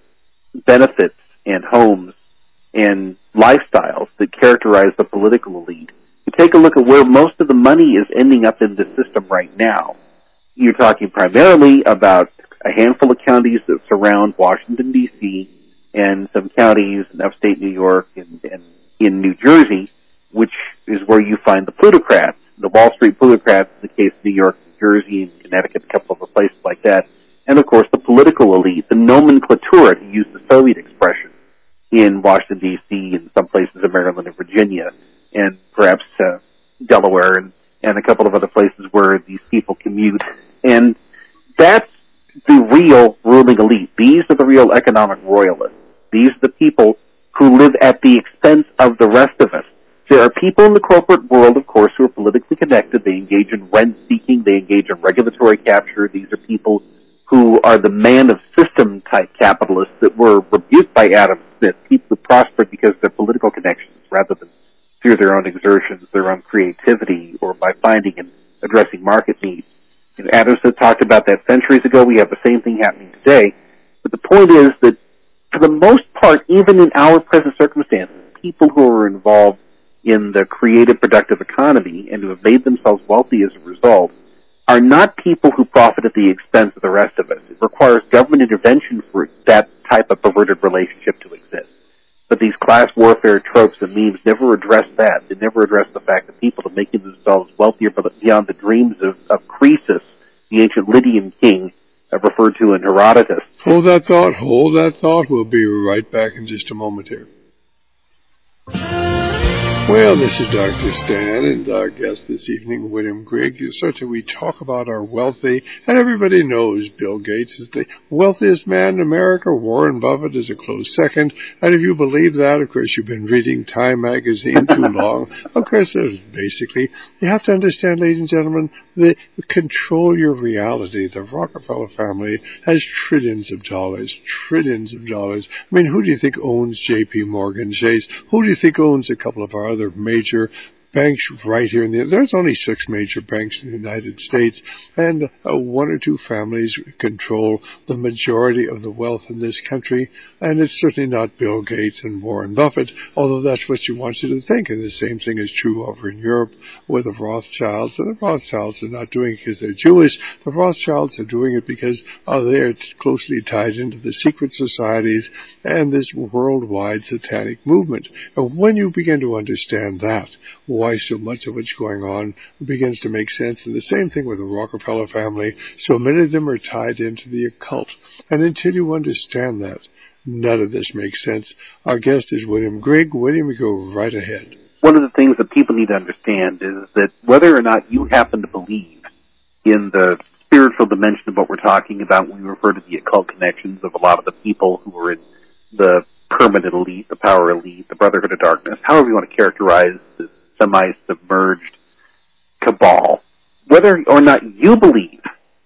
benefits and homes and lifestyles that characterize the political elite. You take a look at where most of the money is ending up in the system right now. You're talking primarily about a handful of counties that surround Washington, D.C., and some counties in upstate New York and in New Jersey, which is where you find the plutocrats, the Wall Street plutocrats in the case of New York, New Jersey, and Connecticut, a couple of other places like that. And, of course, the political elite, the nomenclatura, to use the Soviet expression, in Washington, D.C., and some places in Maryland and Virginia, and perhaps Delaware, and a couple of other places where these people commute. And that's the real ruling elite. These are the real economic royalists. These are the people who live at the expense of the rest of us. There are people in the corporate world, of course, who are politically connected. They engage in rent-seeking. They engage in regulatory capture. These are people who are the man-of-system-type capitalists that were rebuked by Adam Smith, people who prospered because of their political connections rather than through their own exertions, their own creativity, or by finding and addressing market needs. You know, Adam Smith talked about that centuries ago. We have the same thing happening today. But the point is that, for the most part, even in our present circumstances, people who are involved in the creative, productive economy and who have made themselves wealthy as a result are not people who profit at the expense of the rest of us. It requires government intervention for that type of perverted relationship to exist. But these class warfare tropes and memes never address that. They never address the fact that people are making themselves wealthier beyond the dreams of Croesus, the ancient Lydian king, referred to in Herodotus. Hold that thought. We'll be right back in just a moment here. Well, this is Dr. Stan, and our guest this evening, William Grigg. Certainly we talk about our wealthy, and everybody knows Bill Gates is the wealthiest man in America. Warren Buffett is a close second. And if you believe that, of course, you've been reading Time magazine too long. Of course, there's basically, you have to understand, ladies and gentlemen, that control your reality. The Rockefeller family has trillions of dollars. I mean, who do you think owns J.P. Morgan Chase? Who do you think owns a couple of our other major banks right here there's only 6 major banks in the United States, and 1 or 2 families control the majority of the wealth in this country, and it's certainly not Bill Gates and Warren Buffett, although that's what you want you to think, and the same thing is true over in Europe with the Rothschilds. And the Rothschilds are not doing it because they're Jewish. The Rothschilds are doing it because they're closely tied into the secret societies and this worldwide satanic movement. And when you begin to understand that, why so much of what's going on begins to make sense. And the same thing with the Rockefeller family. So many of them are tied into the occult. And until you understand that, none of this makes sense. Our guest is William Grigg. William, you go right ahead. One of the things that people need to understand is that whether or not you happen to believe in the spiritual dimension of what we're talking about when we refer to the occult connections of a lot of the people who are in the permanent elite, the power elite, the Brotherhood of Darkness, however you want to characterize this semi-submerged cabal, whether or not you believe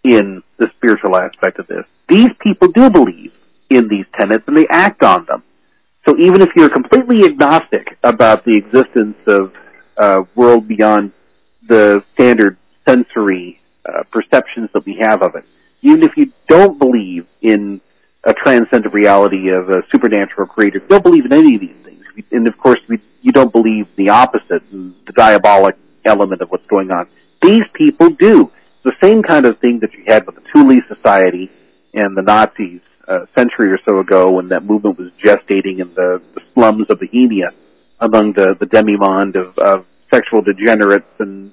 in the spiritual aspect of this. These people do believe in these tenets, and they act on them. So even if you're completely agnostic about the existence of a world beyond the standard sensory perceptions that we have of it, even if you don't believe in a transcendent reality of a supernatural creator, you don't believe in any of these things. And of course, you don't believe the opposite, the diabolic element of what's going on. These people do. The same kind of thing that you had with the Thule Society and the Nazis a century or so ago, when that movement was gestating in the slums of Bohemia among the demimonde of sexual degenerates and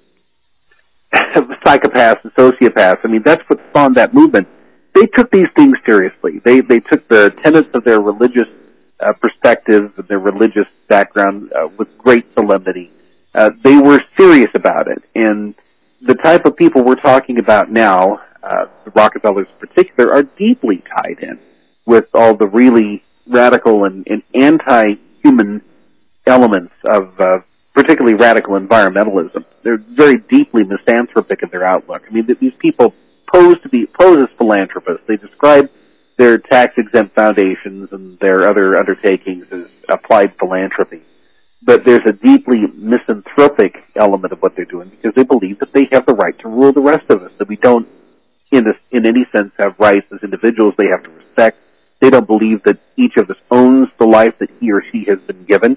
psychopaths and sociopaths. I mean, that's what spawned that movement. They took these things seriously. They took the tenets of their religious perspective, their religious background with great solemnity. They were serious about it. And the type of people we're talking about now, the Rockefellers in particular, are deeply tied in with all the really radical and anti-human elements of particularly radical environmentalism. They're very deeply misanthropic in their outlook. I mean, these people pose as philanthropists. They describe their tax-exempt foundations and their other undertakings as applied philanthropy. But there's a deeply misanthropic element of what they're doing because they believe that they have the right to rule the rest of us, that we don't, in any sense, have rights as individuals they have to respect. They don't believe that each of us owns the life that he or she has been given.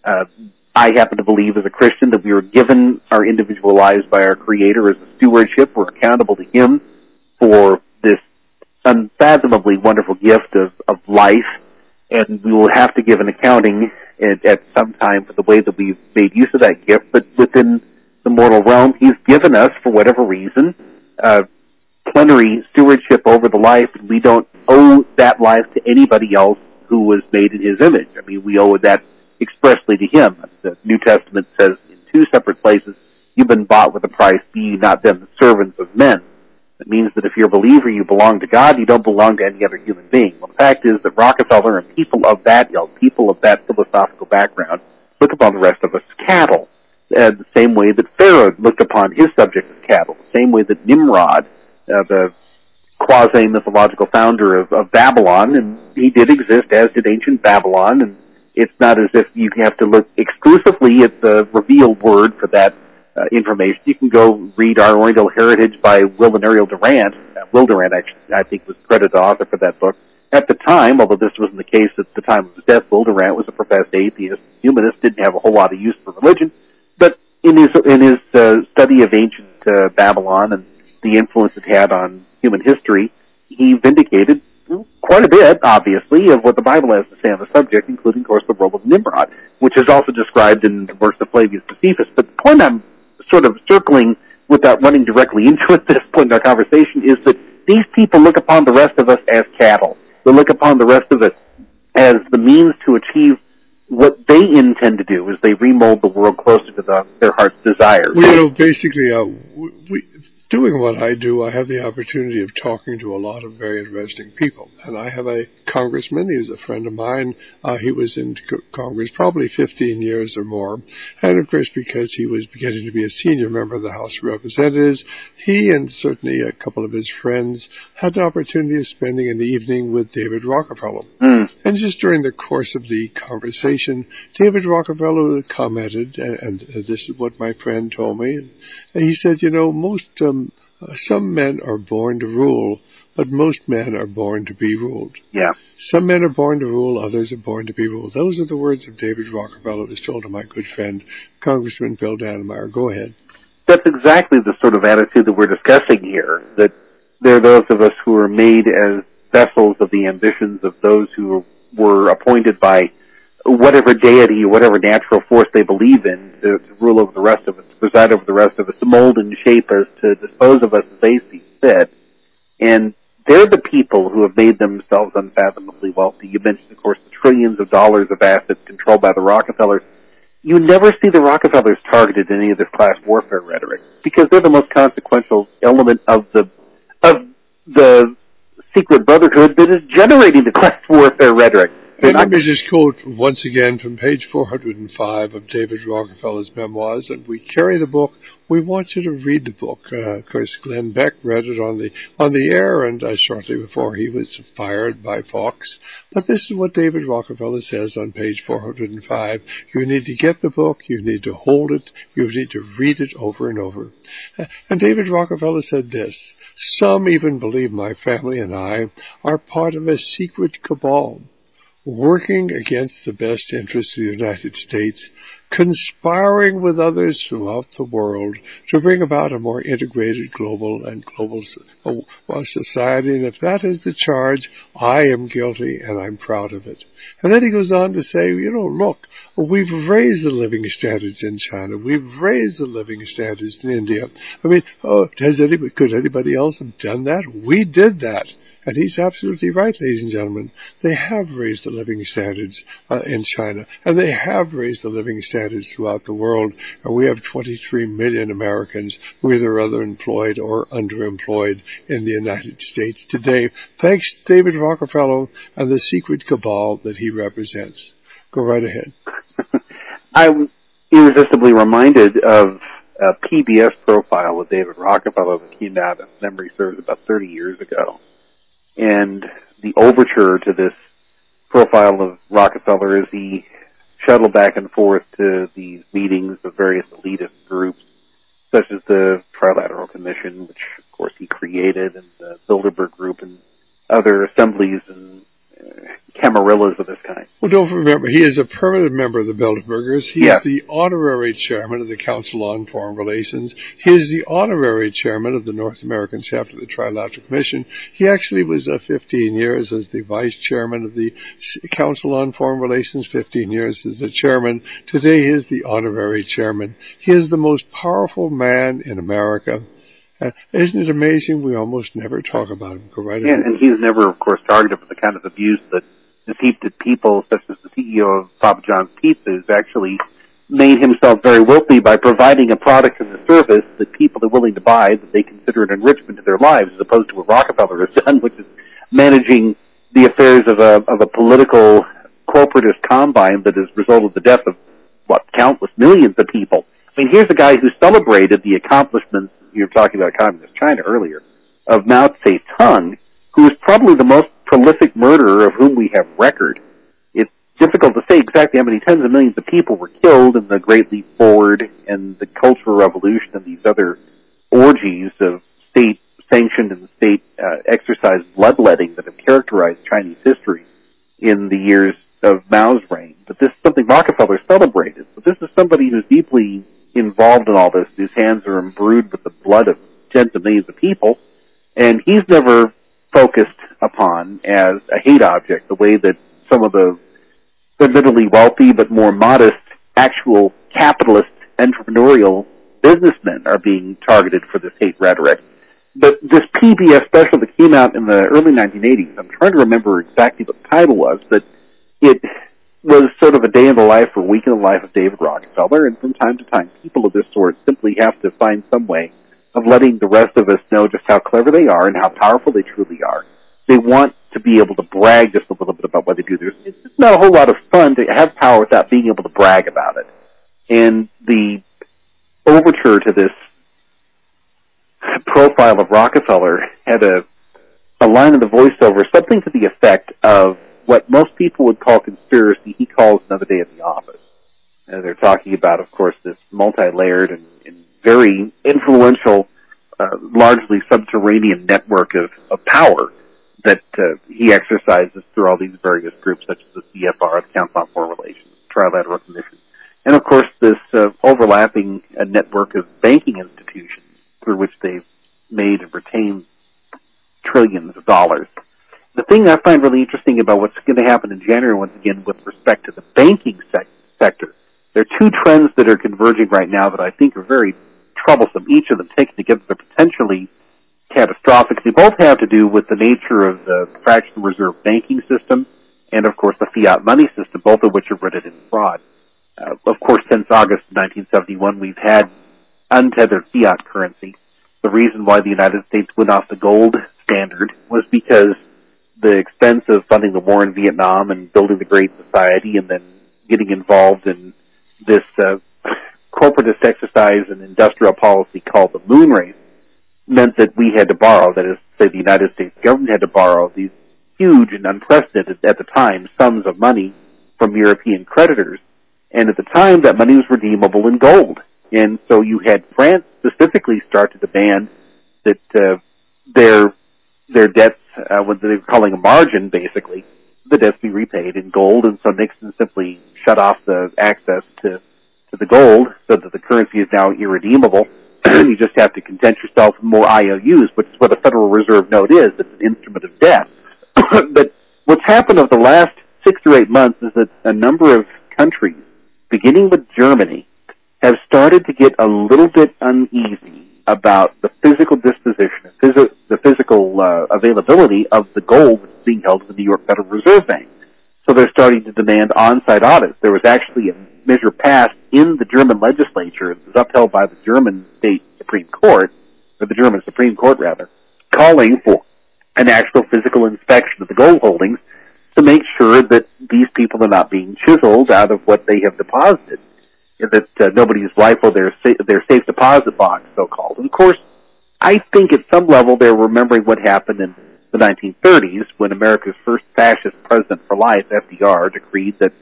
I happen to believe as a Christian that we were given our individual lives by our Creator as a stewardship. We're accountable to Him for this unfathomably wonderful gift of life, and we will have to give an accounting at some time for the way that we've made use of that gift. But within the mortal realm, He's given us, for whatever reason, plenary stewardship over the life, and we don't owe that life to anybody else who was made in His image. I mean, we owe that expressly to Him. The New Testament says in two separate places, "You've been bought with a price, be ye not then the servants of men." It means that if you're a believer, you belong to God, you don't belong to any other human being. Well, the fact is that Rockefeller and people of that ilk, people of that philosophical background, look upon the rest of us as cattle. The same way that Pharaoh looked upon his subjects as cattle. The same way that Nimrod, the quasi-mythological founder of Babylon, and he did exist, as did ancient Babylon, and it's not as if you have to look exclusively at the revealed word for that information. You can go read Our Oriental Heritage by Will and Ariel Durant. Will Durant, actually, I think, was credited author for that book. At the time, although this wasn't the case at the time of his death, Will Durant was a professed atheist, humanist, didn't have a whole lot of use for religion. But in his study of ancient Babylon and the influence it had on human history, he vindicated quite a bit, obviously, of what the Bible has to say on the subject, including, of course, the role of Nimrod, which is also described in the works of Flavius Josephus. But the point I'm sort of circling without running directly into it at this point in our conversation is that these people look upon the rest of us as cattle. They look upon the rest of us as the means to achieve what they intend to do as they remold the world closer to their heart's desires. Well, basically, doing what I do, I have the opportunity of talking to a lot of very interesting people. And I have a congressman, he's a friend of mine. He was in Congress probably 15 years or more. And of course, because he was beginning to be a senior member of the House of Representatives, he and certainly a couple of his friends had the opportunity of spending an evening with David Rockefeller. And just during the course of the conversation, David Rockefeller commented, and this is what my friend told me, and he said, some men are born to rule, but most men are born to be ruled. Yeah. Some men are born to rule, others are born to be ruled. Those are the words of David Rockefeller as told to my good friend, Congressman Bill Dannemeyer. Go ahead. That's exactly the sort of attitude that we're discussing here, that there are those of us who are made as vessels of the ambitions of those who were appointed by whatever deity or whatever natural force they believe in to rule over the rest of us, to preside over the rest of us, to mold and shape us, to dispose of us as they see fit. And they're the people who have made themselves unfathomably wealthy. You mentioned, of course, the trillions of dollars of assets controlled by the Rockefellers. You never see the Rockefellers targeted in any of this class warfare rhetoric because they're the most consequential element of the secret brotherhood that is generating the class warfare rhetoric. let me just quote once again from page 405 of David Rockefeller's memoirs, and we carry the book. We want you to read the book. Of course, Glenn Beck read it on the air, and shortly before he was fired by Fox. But this is what David Rockefeller says on page 405. You need to get the book. You need to hold it. You need to read it over and over. And David Rockefeller said this: some even believe my family and I are part of a secret cabal, working against the best interests of the United States, conspiring with others throughout the world to bring about a more integrated global society. And if that is the charge, I am guilty and I'm proud of it. And then he goes on to say, look, we've raised the living standards in China. We've raised the living standards in India. I mean, could anybody else have done that? We did that. And he's absolutely right, ladies and gentlemen. They have raised the living standards in China, and they have raised the living standards throughout the world. And we have 23 million Americans who are either underemployed or underemployed in the United States today, thanks to David Rockefeller and the secret cabal that he represents. Go right ahead. I'm irresistibly reminded of a PBS profile with David Rockefeller that came out, if memory serves, about 30 years ago. And the overture to this profile of Rockefeller is he shuttled back and forth to these meetings of various elitist groups, such as the Trilateral Commission, which of course he created, and the Bilderberg Group, and other assemblies and camarillas of this kind. Well, don't remember, he is a permanent member of the Bilderbergers. He is the honorary chairman of the Council on Foreign Relations. He is the honorary chairman of the North American chapter of the Trilateral Commission. He actually was 15 years as the vice chairman of the Council on Foreign Relations, 15 years as the chairman. Today he is the honorary chairman. He is the most powerful man in America. Isn't it amazing? We almost never talk about him. Go right ahead. And he's never, of course, targeted for the kind of abuse that is heaped at people, such as the CEO of Papa John's Pizza, who's actually made himself very wealthy by providing a product and a service that people are willing to buy, that they consider an enrichment to their lives, as opposed to what Rockefeller has done, which is managing the affairs of a political corporatist combine that has resulted in the death of, countless millions of people. I mean, here's a guy who celebrated the accomplishments, you were talking about communist China earlier, of Mao Zedong, who is probably the most prolific murderer of whom we have record. It's difficult to say exactly how many tens of millions of people were killed in the Great Leap Forward and the Cultural Revolution and these other orgies of state-sanctioned and state-exercised bloodletting that have characterized Chinese history in the years of Mao's reign. But this is something Rockefeller celebrated. But this is somebody who's deeply involved in all this. His hands are imbrued with the blood of tens of millions of people, and he's never focused upon as a hate object the way that some of the admittedly wealthy but more modest actual capitalist entrepreneurial businessmen are being targeted for this hate rhetoric. But this PBS special that came out in the early 1980s, I'm trying to remember exactly what the title was, but it was sort of a day in the life or week in the life of David Rockefeller, and from time to time, people of this sort simply have to find some way of letting the rest of us know just how clever they are and how powerful they truly are. They want to be able to brag just a little bit about what they do. It's just not a whole lot of fun to have power without being able to brag about it. And the overture to this profile of Rockefeller had a line in the voiceover, something to the effect of what most people would call conspiracy, he calls Another Day at the Office. And they're talking about, of course, this multi-layered and very influential, largely subterranean network of power that he exercises through all these various groups, such as the CFR, the Council on Foreign Relations, the Trilateral Commission, and of course this overlapping network of banking institutions through which they've made and retained trillions of dollars. The thing I find really interesting about what's going to happen in January, once again, with respect to the banking sector, there are two trends that are converging right now that I think are very troublesome. Each of them taken together are potentially catastrophic. They both have to do with the nature of the fractional reserve banking system and, of course, the fiat money system, both of which are rooted in fraud. Of course, since August 1971, we've had untethered fiat currency. The reason why the United States went off the gold standard was because the expense of funding the war in Vietnam and building the Great Society and then getting involved in this corporatist exercise and industrial policy called the moon race meant that we had to borrow, that is to say the United States government had to borrow these huge and unprecedented at the time sums of money from European creditors. And at the time that money was redeemable in gold. And so you had France specifically start to demand that their debts, what they were calling a margin basically, the debts be repaid in gold. And so Nixon simply shut off the access to the gold so that the currency is now irredeemable. You just have to content yourself with more IOUs, which is what a Federal Reserve note is. It's an instrument of debt. But what's happened over the last 6 or 8 months is that a number of countries, beginning with Germany, have started to get a little bit uneasy about the physical disposition, the physical availability of the gold that's being held at the New York Federal Reserve Bank. So they're starting to demand on-site audits. There was actually a measure passed in the German legislature, it was upheld by the German state Supreme Court, or the German Supreme Court rather, calling for an actual physical inspection of the gold holdings to make sure that these people are not being chiseled out of what they have deposited, that nobody's rifled their safe deposit box, so-called. And of course, I think at some level they're remembering what happened in the 1930s when America's first fascist president for life, FDR, decreed that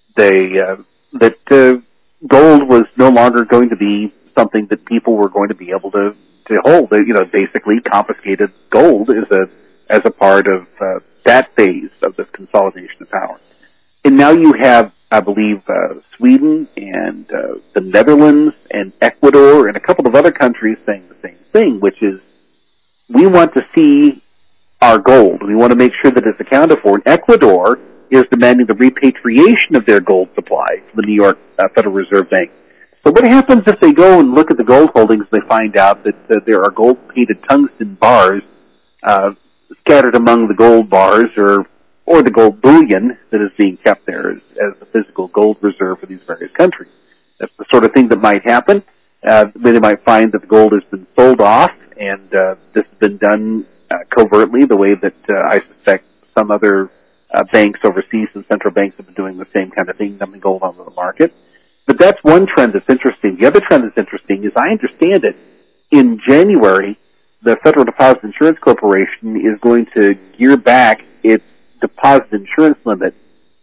gold was no longer going to be something that people were going to be able to hold. Basically confiscated gold as a part of that phase of this consolidation of power. And now you have, I believe, Sweden and the Netherlands and Ecuador and a couple of other countries saying the same thing, which is we want to see our gold. We want to make sure that it's accounted for. And Ecuador is demanding the repatriation of their gold supply from the New York Federal Reserve Bank. So what happens if they go and look at the gold holdings and they find out that there are gold-painted tungsten bars scattered among the gold bars or the gold bullion that is being kept there as the physical gold reserve for these various countries? That's the sort of thing that might happen. They might find that the gold has been sold off, and this has been done covertly, the way that I suspect some other banks overseas and central banks have been doing the same kind of thing, dumping gold onto the market. But that's one trend that's interesting. The other trend that's interesting is, I understand it, in January, the Federal Deposit Insurance Corporation is going to gear back its deposit insurance limit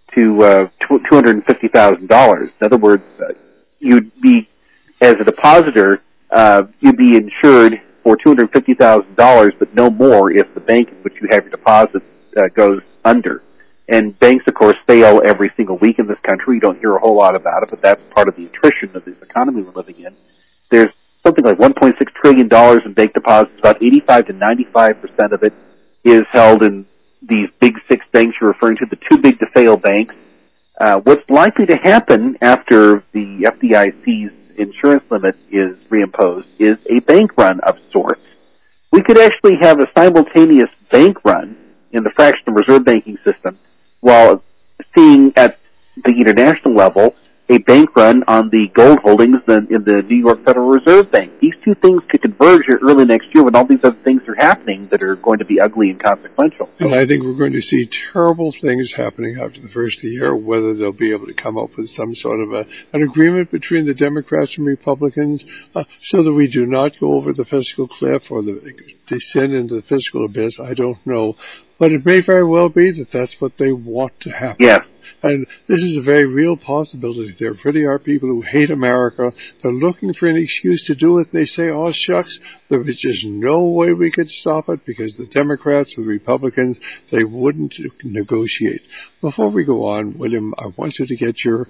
to $250,000. In other words, you'd be, as a depositor, you'd be insured for $250,000, but no more if the bank in which you have your deposits goes under. And banks, of course, fail every single week in this country. You don't hear a whole lot about it, but that's part of the attrition of this economy we're living in. There's something like $1.6 trillion in bank deposits. About 85 to 95% of it is held in these big six banks you're referring to, the too big to fail banks. What's likely to happen after the FDIC's insurance limit is reimposed is a bank run of sorts. We could actually have a simultaneous bank run in the fractional reserve banking system while seeing at the international level a bank run on the gold holdings in the New York Federal Reserve Bank. These two things could converge early next year when all these other things are happening that are going to be ugly and consequential. And I think we're going to see terrible things happening after the first of the year, whether they'll be able to come up with some sort of an agreement between the Democrats and Republicans so that we do not go over the fiscal cliff or descend into the fiscal abyss. I don't know. But it may very well be that that's what they want to happen. Yes. And this is a very real possibility. There really are people who hate America. They're looking for an excuse to do it. They say, oh, shucks, there was just no way we could stop it because the Democrats or the Republicans, they wouldn't negotiate. Before we go on, William, I want you to get your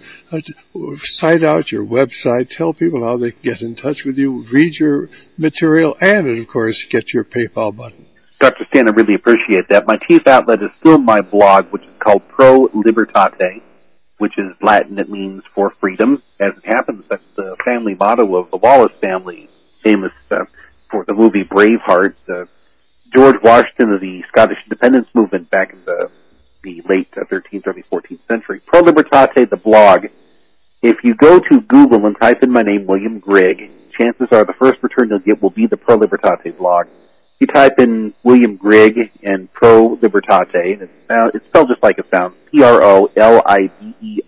site out, your website. Tell people how they can get in touch with you, read your material, and, of course, get your PayPal button. Dr. Stan, I really appreciate that. My chief outlet is still my blog, which is called Pro Libertate, which is Latin. It means for freedom. As it happens, that's the family motto of the Wallace family, famous for the movie Braveheart. George Washington of the Scottish independence movement back in the late 13th, early 14th century. Pro Libertate, the blog. If you go to Google and type in my name, William Grigg, chances are the first return you'll get will be the Pro Libertate blog. you type in William Grigg and Pro Libertate, and it's spelled just like it sounds, PROLIBERTATE,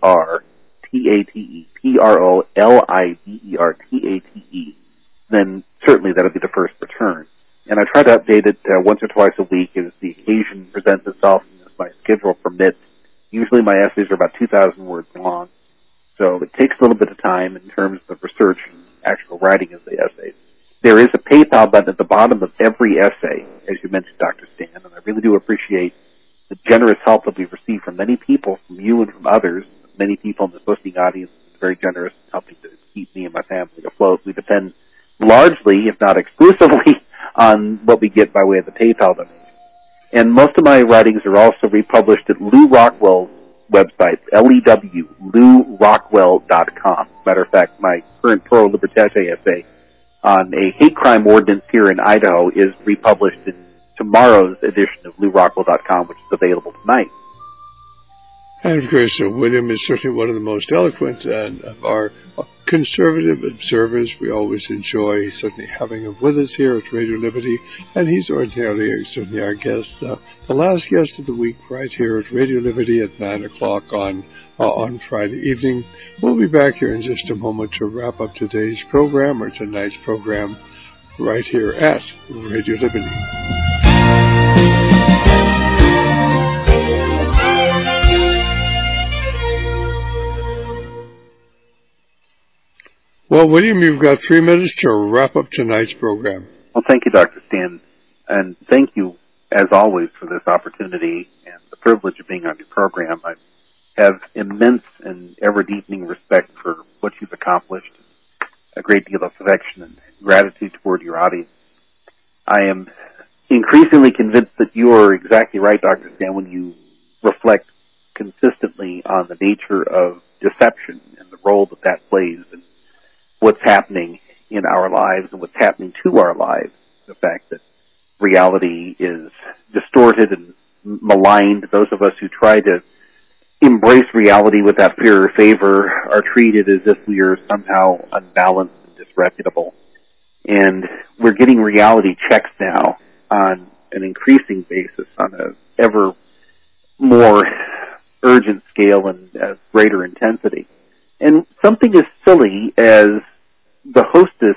PROLIBERTATE, then certainly that'll be the first return. And I try to update it once or twice a week as the occasion presents itself and as my schedule permits. Usually my essays are about 2,000 words long, so it takes a little bit of time in terms of research and actual writing of the essays. There is a PayPal button at the bottom of every essay, as you mentioned, Dr. Stan, and I really do appreciate the generous help that we've received from many people, from you and from others. Many people in this listening audience are very generous in helping to keep me and my family afloat. We depend largely, if not exclusively, on what we get by way of the PayPal donation. And most of my writings are also republished at Lew Rockwell's website, L-E-W, LewRockwell.com. Matter of fact, my current Pro Libertate essay on a hate crime ordinance here in Idaho is republished in tomorrow's edition of LewRockwell.com, which is available tonight. And of course, William is certainly one of the most eloquent and of our conservative observers. We always enjoy certainly having him with us here at Radio Liberty, and he's ordinarily certainly our guest, the last guest of the week, right here at Radio Liberty at 9 o'clock on Friday evening. We'll be back here in just a moment to wrap up today's program, or tonight's program, right here at Radio Liberty. Well, William, you've got 3 minutes to wrap up tonight's program. Well, thank you, Dr. Stan, and thank you, as always, for this opportunity and the privilege of being on your program. I have immense and ever-deepening respect for what you've accomplished, a great deal of affection and gratitude toward your audience. I am increasingly convinced that you are exactly right, Dr. Stan, when you reflect consistently on the nature of deception and the role that that plays in what's happening in our lives and what's happening to our lives. The fact that reality is distorted and maligned. Those of us who try to embrace reality with that fear or favor are treated as if we are somehow unbalanced and disreputable. And we're getting reality checks now on an increasing basis, on a ever more urgent scale and greater intensity. And something as silly as the Hostess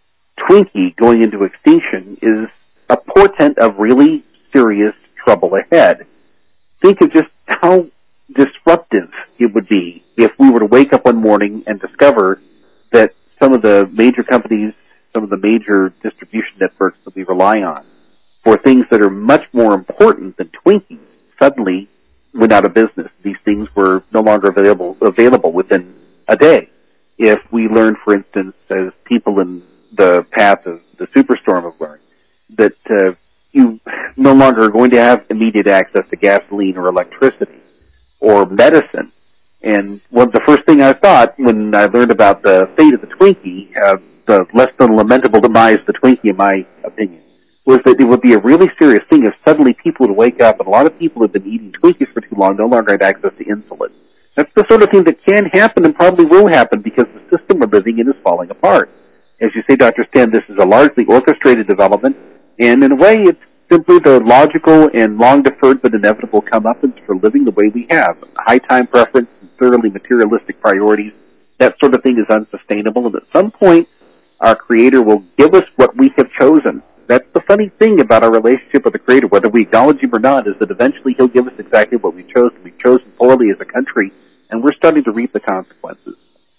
Twinkie going into extinction is a portent of really serious trouble ahead. Think of just how disruptive it would be if we were to wake up one morning and discover that some of the major companies, some of the major distribution networks that we rely on for things that are much more important than Twinkies suddenly went out of business. These things were no longer available within a day. If we learn, for instance, as people in the path of the superstorm have learned, that you no longer are going to have immediate access to gasoline or electricity or medicine. And the first thing I thought when I learned about the fate of the Twinkie, the less than lamentable demise of the Twinkie, in my opinion, was that it would be a really serious thing if suddenly people would wake up, and a lot of people who have been eating Twinkies for too long no longer had access to insulin. That's the sort of thing that can happen and probably will happen because the system we're living in is falling apart. As you say, Dr. Stan, this is a largely orchestrated development, and in a way it's simply the logical and long-deferred but inevitable comeuppance for living the way we have. High time preference and thoroughly materialistic priorities, that sort of thing is unsustainable, and at some point our Creator will give us what we have chosen. That's the funny thing about our relationship with the Creator, whether we acknowledge Him or not, is that eventually He'll give us exactly what we've chosen. We've chosen poorly as a country, and we're starting to reap the consequences.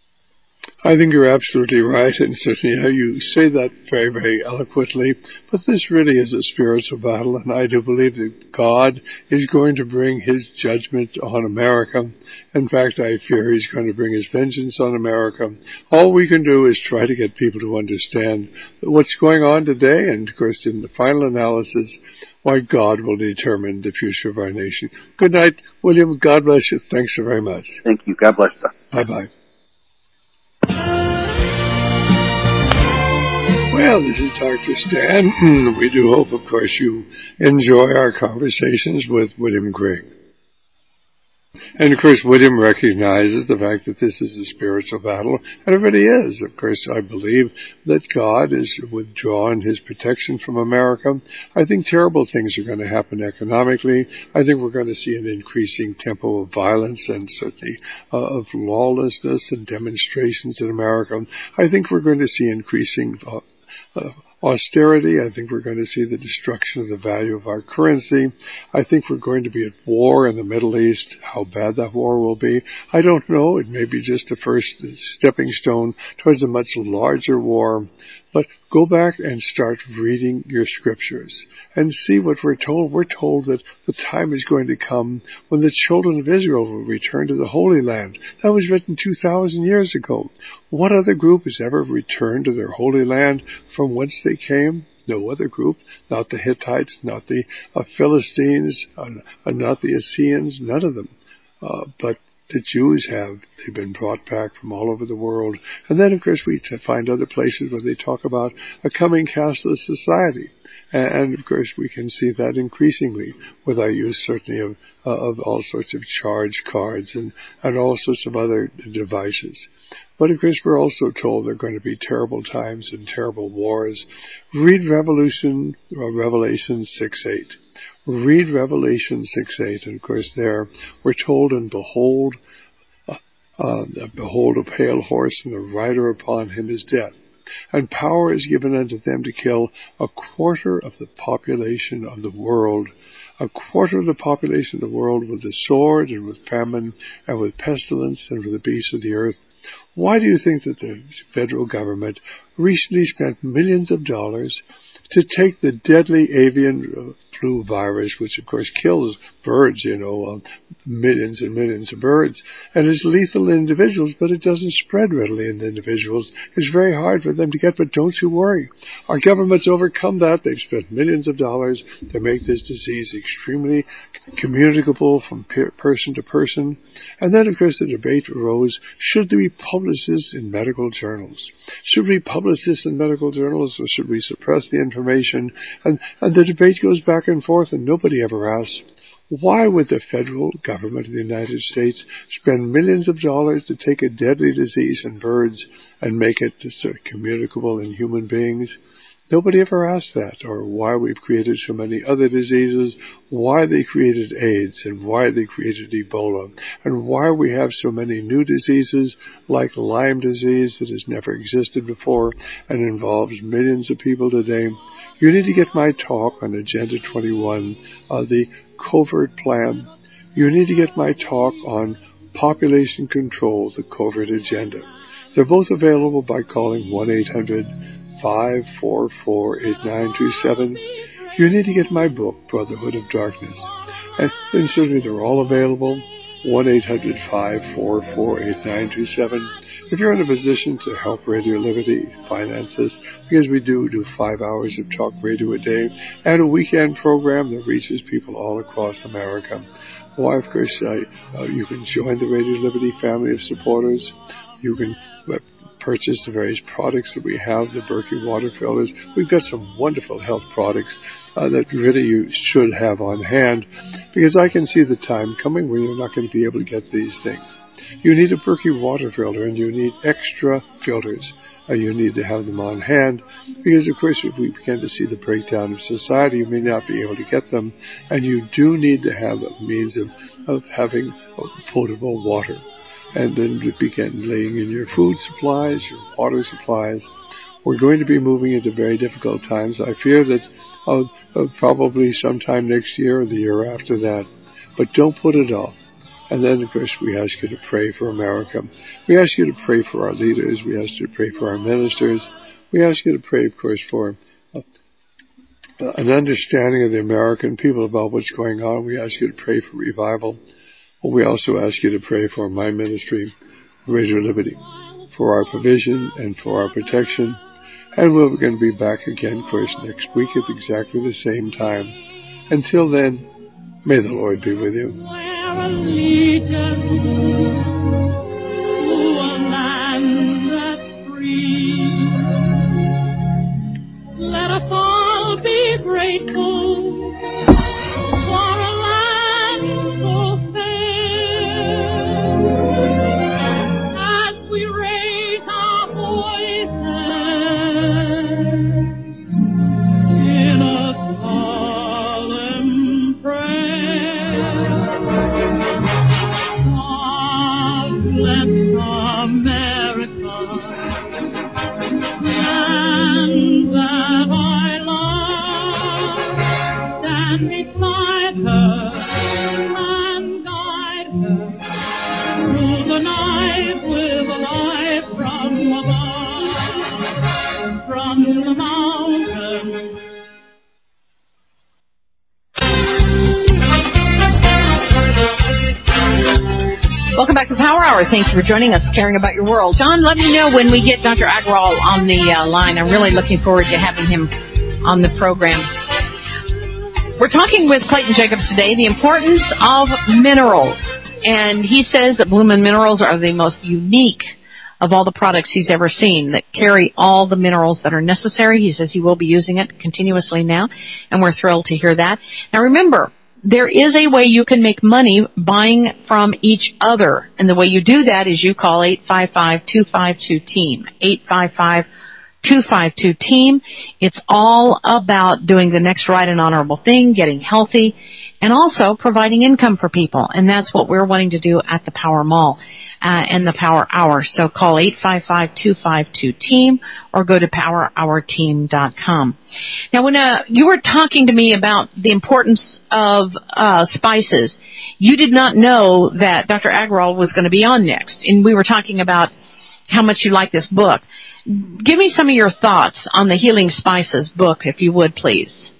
I think you're absolutely right, and certainly you say that very, very eloquently, but this really is a spiritual battle, and I do believe that God is going to bring His judgment on America. In fact, I fear He's going to bring His vengeance on America. All we can do is try to get people to understand what's going on today, and of course, in the final analysis, why God will determine the future of our nation. Good night, William. God bless you. Thanks so very much. Thank you. God bless you. Bye-bye. Well, this is Dr. Stan. We do hope, of course, you enjoy our conversations with William Grigg. And of course, William recognizes the fact that this is a spiritual battle, and it really is. Of course, I believe that God is withdrawn his protection from America. I think terrible things are going to happen economically. I think we're going to see an increasing tempo of violence and certainly of lawlessness and demonstrations in America. I think we're going to see increasing austerity. I think we're going to see the destruction of the value of our currency. I think we're going to be at war in the Middle East. How bad that war will be, I don't know. It may be just the first stepping stone towards a much larger war. But go back and start reading your scriptures and see what we're told. We're told that the time is going to come when the children of Israel will return to the Holy Land. That was written 2,000 years ago. What other group has ever returned to their Holy Land from whence they came? No other group. Not the Hittites, not the Philistines, not the Assyrians, none of them. But the Jews have. They've been brought back from all over the world. And then, of course, we find other places where they talk about a coming cashless society. And of course, we can see that increasingly with our use, certainly, of all sorts of charge cards and all sorts of other devices. But of course, we're also told there are going to be terrible times and terrible wars. Read Revelation 6:8. Read Revelation 6:8, and of course there we're told, and behold a pale horse, and the rider upon him is death. And power is given unto them to kill 1/4 of the population of the world. 1/4 of the population of the world with the sword, and with famine, and with pestilence, and with the beasts of the earth. Why do you think that the federal government recently spent millions of dollars to take the deadly avian flu virus, which of course kills birds, millions and millions of birds, and is lethal in individuals, but it doesn't spread readily in individuals. It's very hard for them to get, but don't you worry. Our government's overcome that. They've spent millions of dollars to make this disease extremely communicable from person to person. And then, of course, the debate arose, should there be publicists in medical journals? Should we publish this in medical journals, or should we suppress the information? And the debate goes back and forth, and nobody ever asks, why would the federal government of the United States spend millions of dollars to take a deadly disease in birds and make it communicable in human beings? Nobody ever asked that, or why we've created so many other diseases, why they created AIDS, and why they created Ebola, and why we have so many new diseases like Lyme disease that has never existed before and involves millions of people today. You need to get my talk on Agenda 21, the covert plan. You need to get my talk on population control, the covert agenda. They're both available by calling 1-800-544-8927. You need to get my book, Brotherhood of Darkness. And certainly they're all available, 1-800-544-8927. If you're in a position to help Radio Liberty finance this, because we do 5 hours of talk radio a day and a weekend program that reaches people all across America. Why, of course, you can join the Radio Liberty family of supporters. You can purchase the various products that we have, the Berkey water filters. We've got some wonderful health products that really you should have on hand, because I can see the time coming when you're not going to be able to get these things. You need a Berkey water filter, and you need extra filters. You need to have them on hand, because of course if we begin to see the breakdown of society, you may not be able to get them, and you do need to have a means of having potable water. And then to begin laying in your food supplies, your water supplies. We're going to be moving into very difficult times. I fear that probably sometime next year or the year after that. But don't put it off. And then, of course, we ask you to pray for America. We ask you to pray for our leaders. We ask you to pray for our ministers. We ask you to pray, of course, for an understanding of the American people about what's going on. We ask you to pray for revival. We also ask you to pray for my ministry, Radio Liberty, for our provision and for our protection. And we're going to be back again, of course, next week at exactly the same time. Until then, may the Lord be with you. Let us all be grateful for a land so fair. from the mountains. Welcome back to Power Hour. Thank you for joining us, caring about your world. John, let me know when we get Dr. Agrawal on the line. I'm really looking forward to having him on the program. We're talking with Clayton Jacobs today, the importance of minerals. And he says that Bloomin' Minerals are the most unique of all the products he's ever seen that carry all the minerals that are necessary. He says he will be using it continuously now, and we're thrilled to hear that. Now remember, there is a way you can make money buying from each other. And the way you do that is you call 855-252-TEAM. 855-252-TEAM. It's all about doing the next right and honorable thing, getting healthy, and also providing income for people. And that's what we're wanting to do at the Power Mall and the Power Hour. So call 855-252-TEAM or go to PowerHourTeam.com. Now, when you were talking to me about the importance of spices, you did not know that Dr. Agrawal was going to be on next. And we were talking about how much you like this book. Give me some of your thoughts on the Healing Spices book, if you would, please.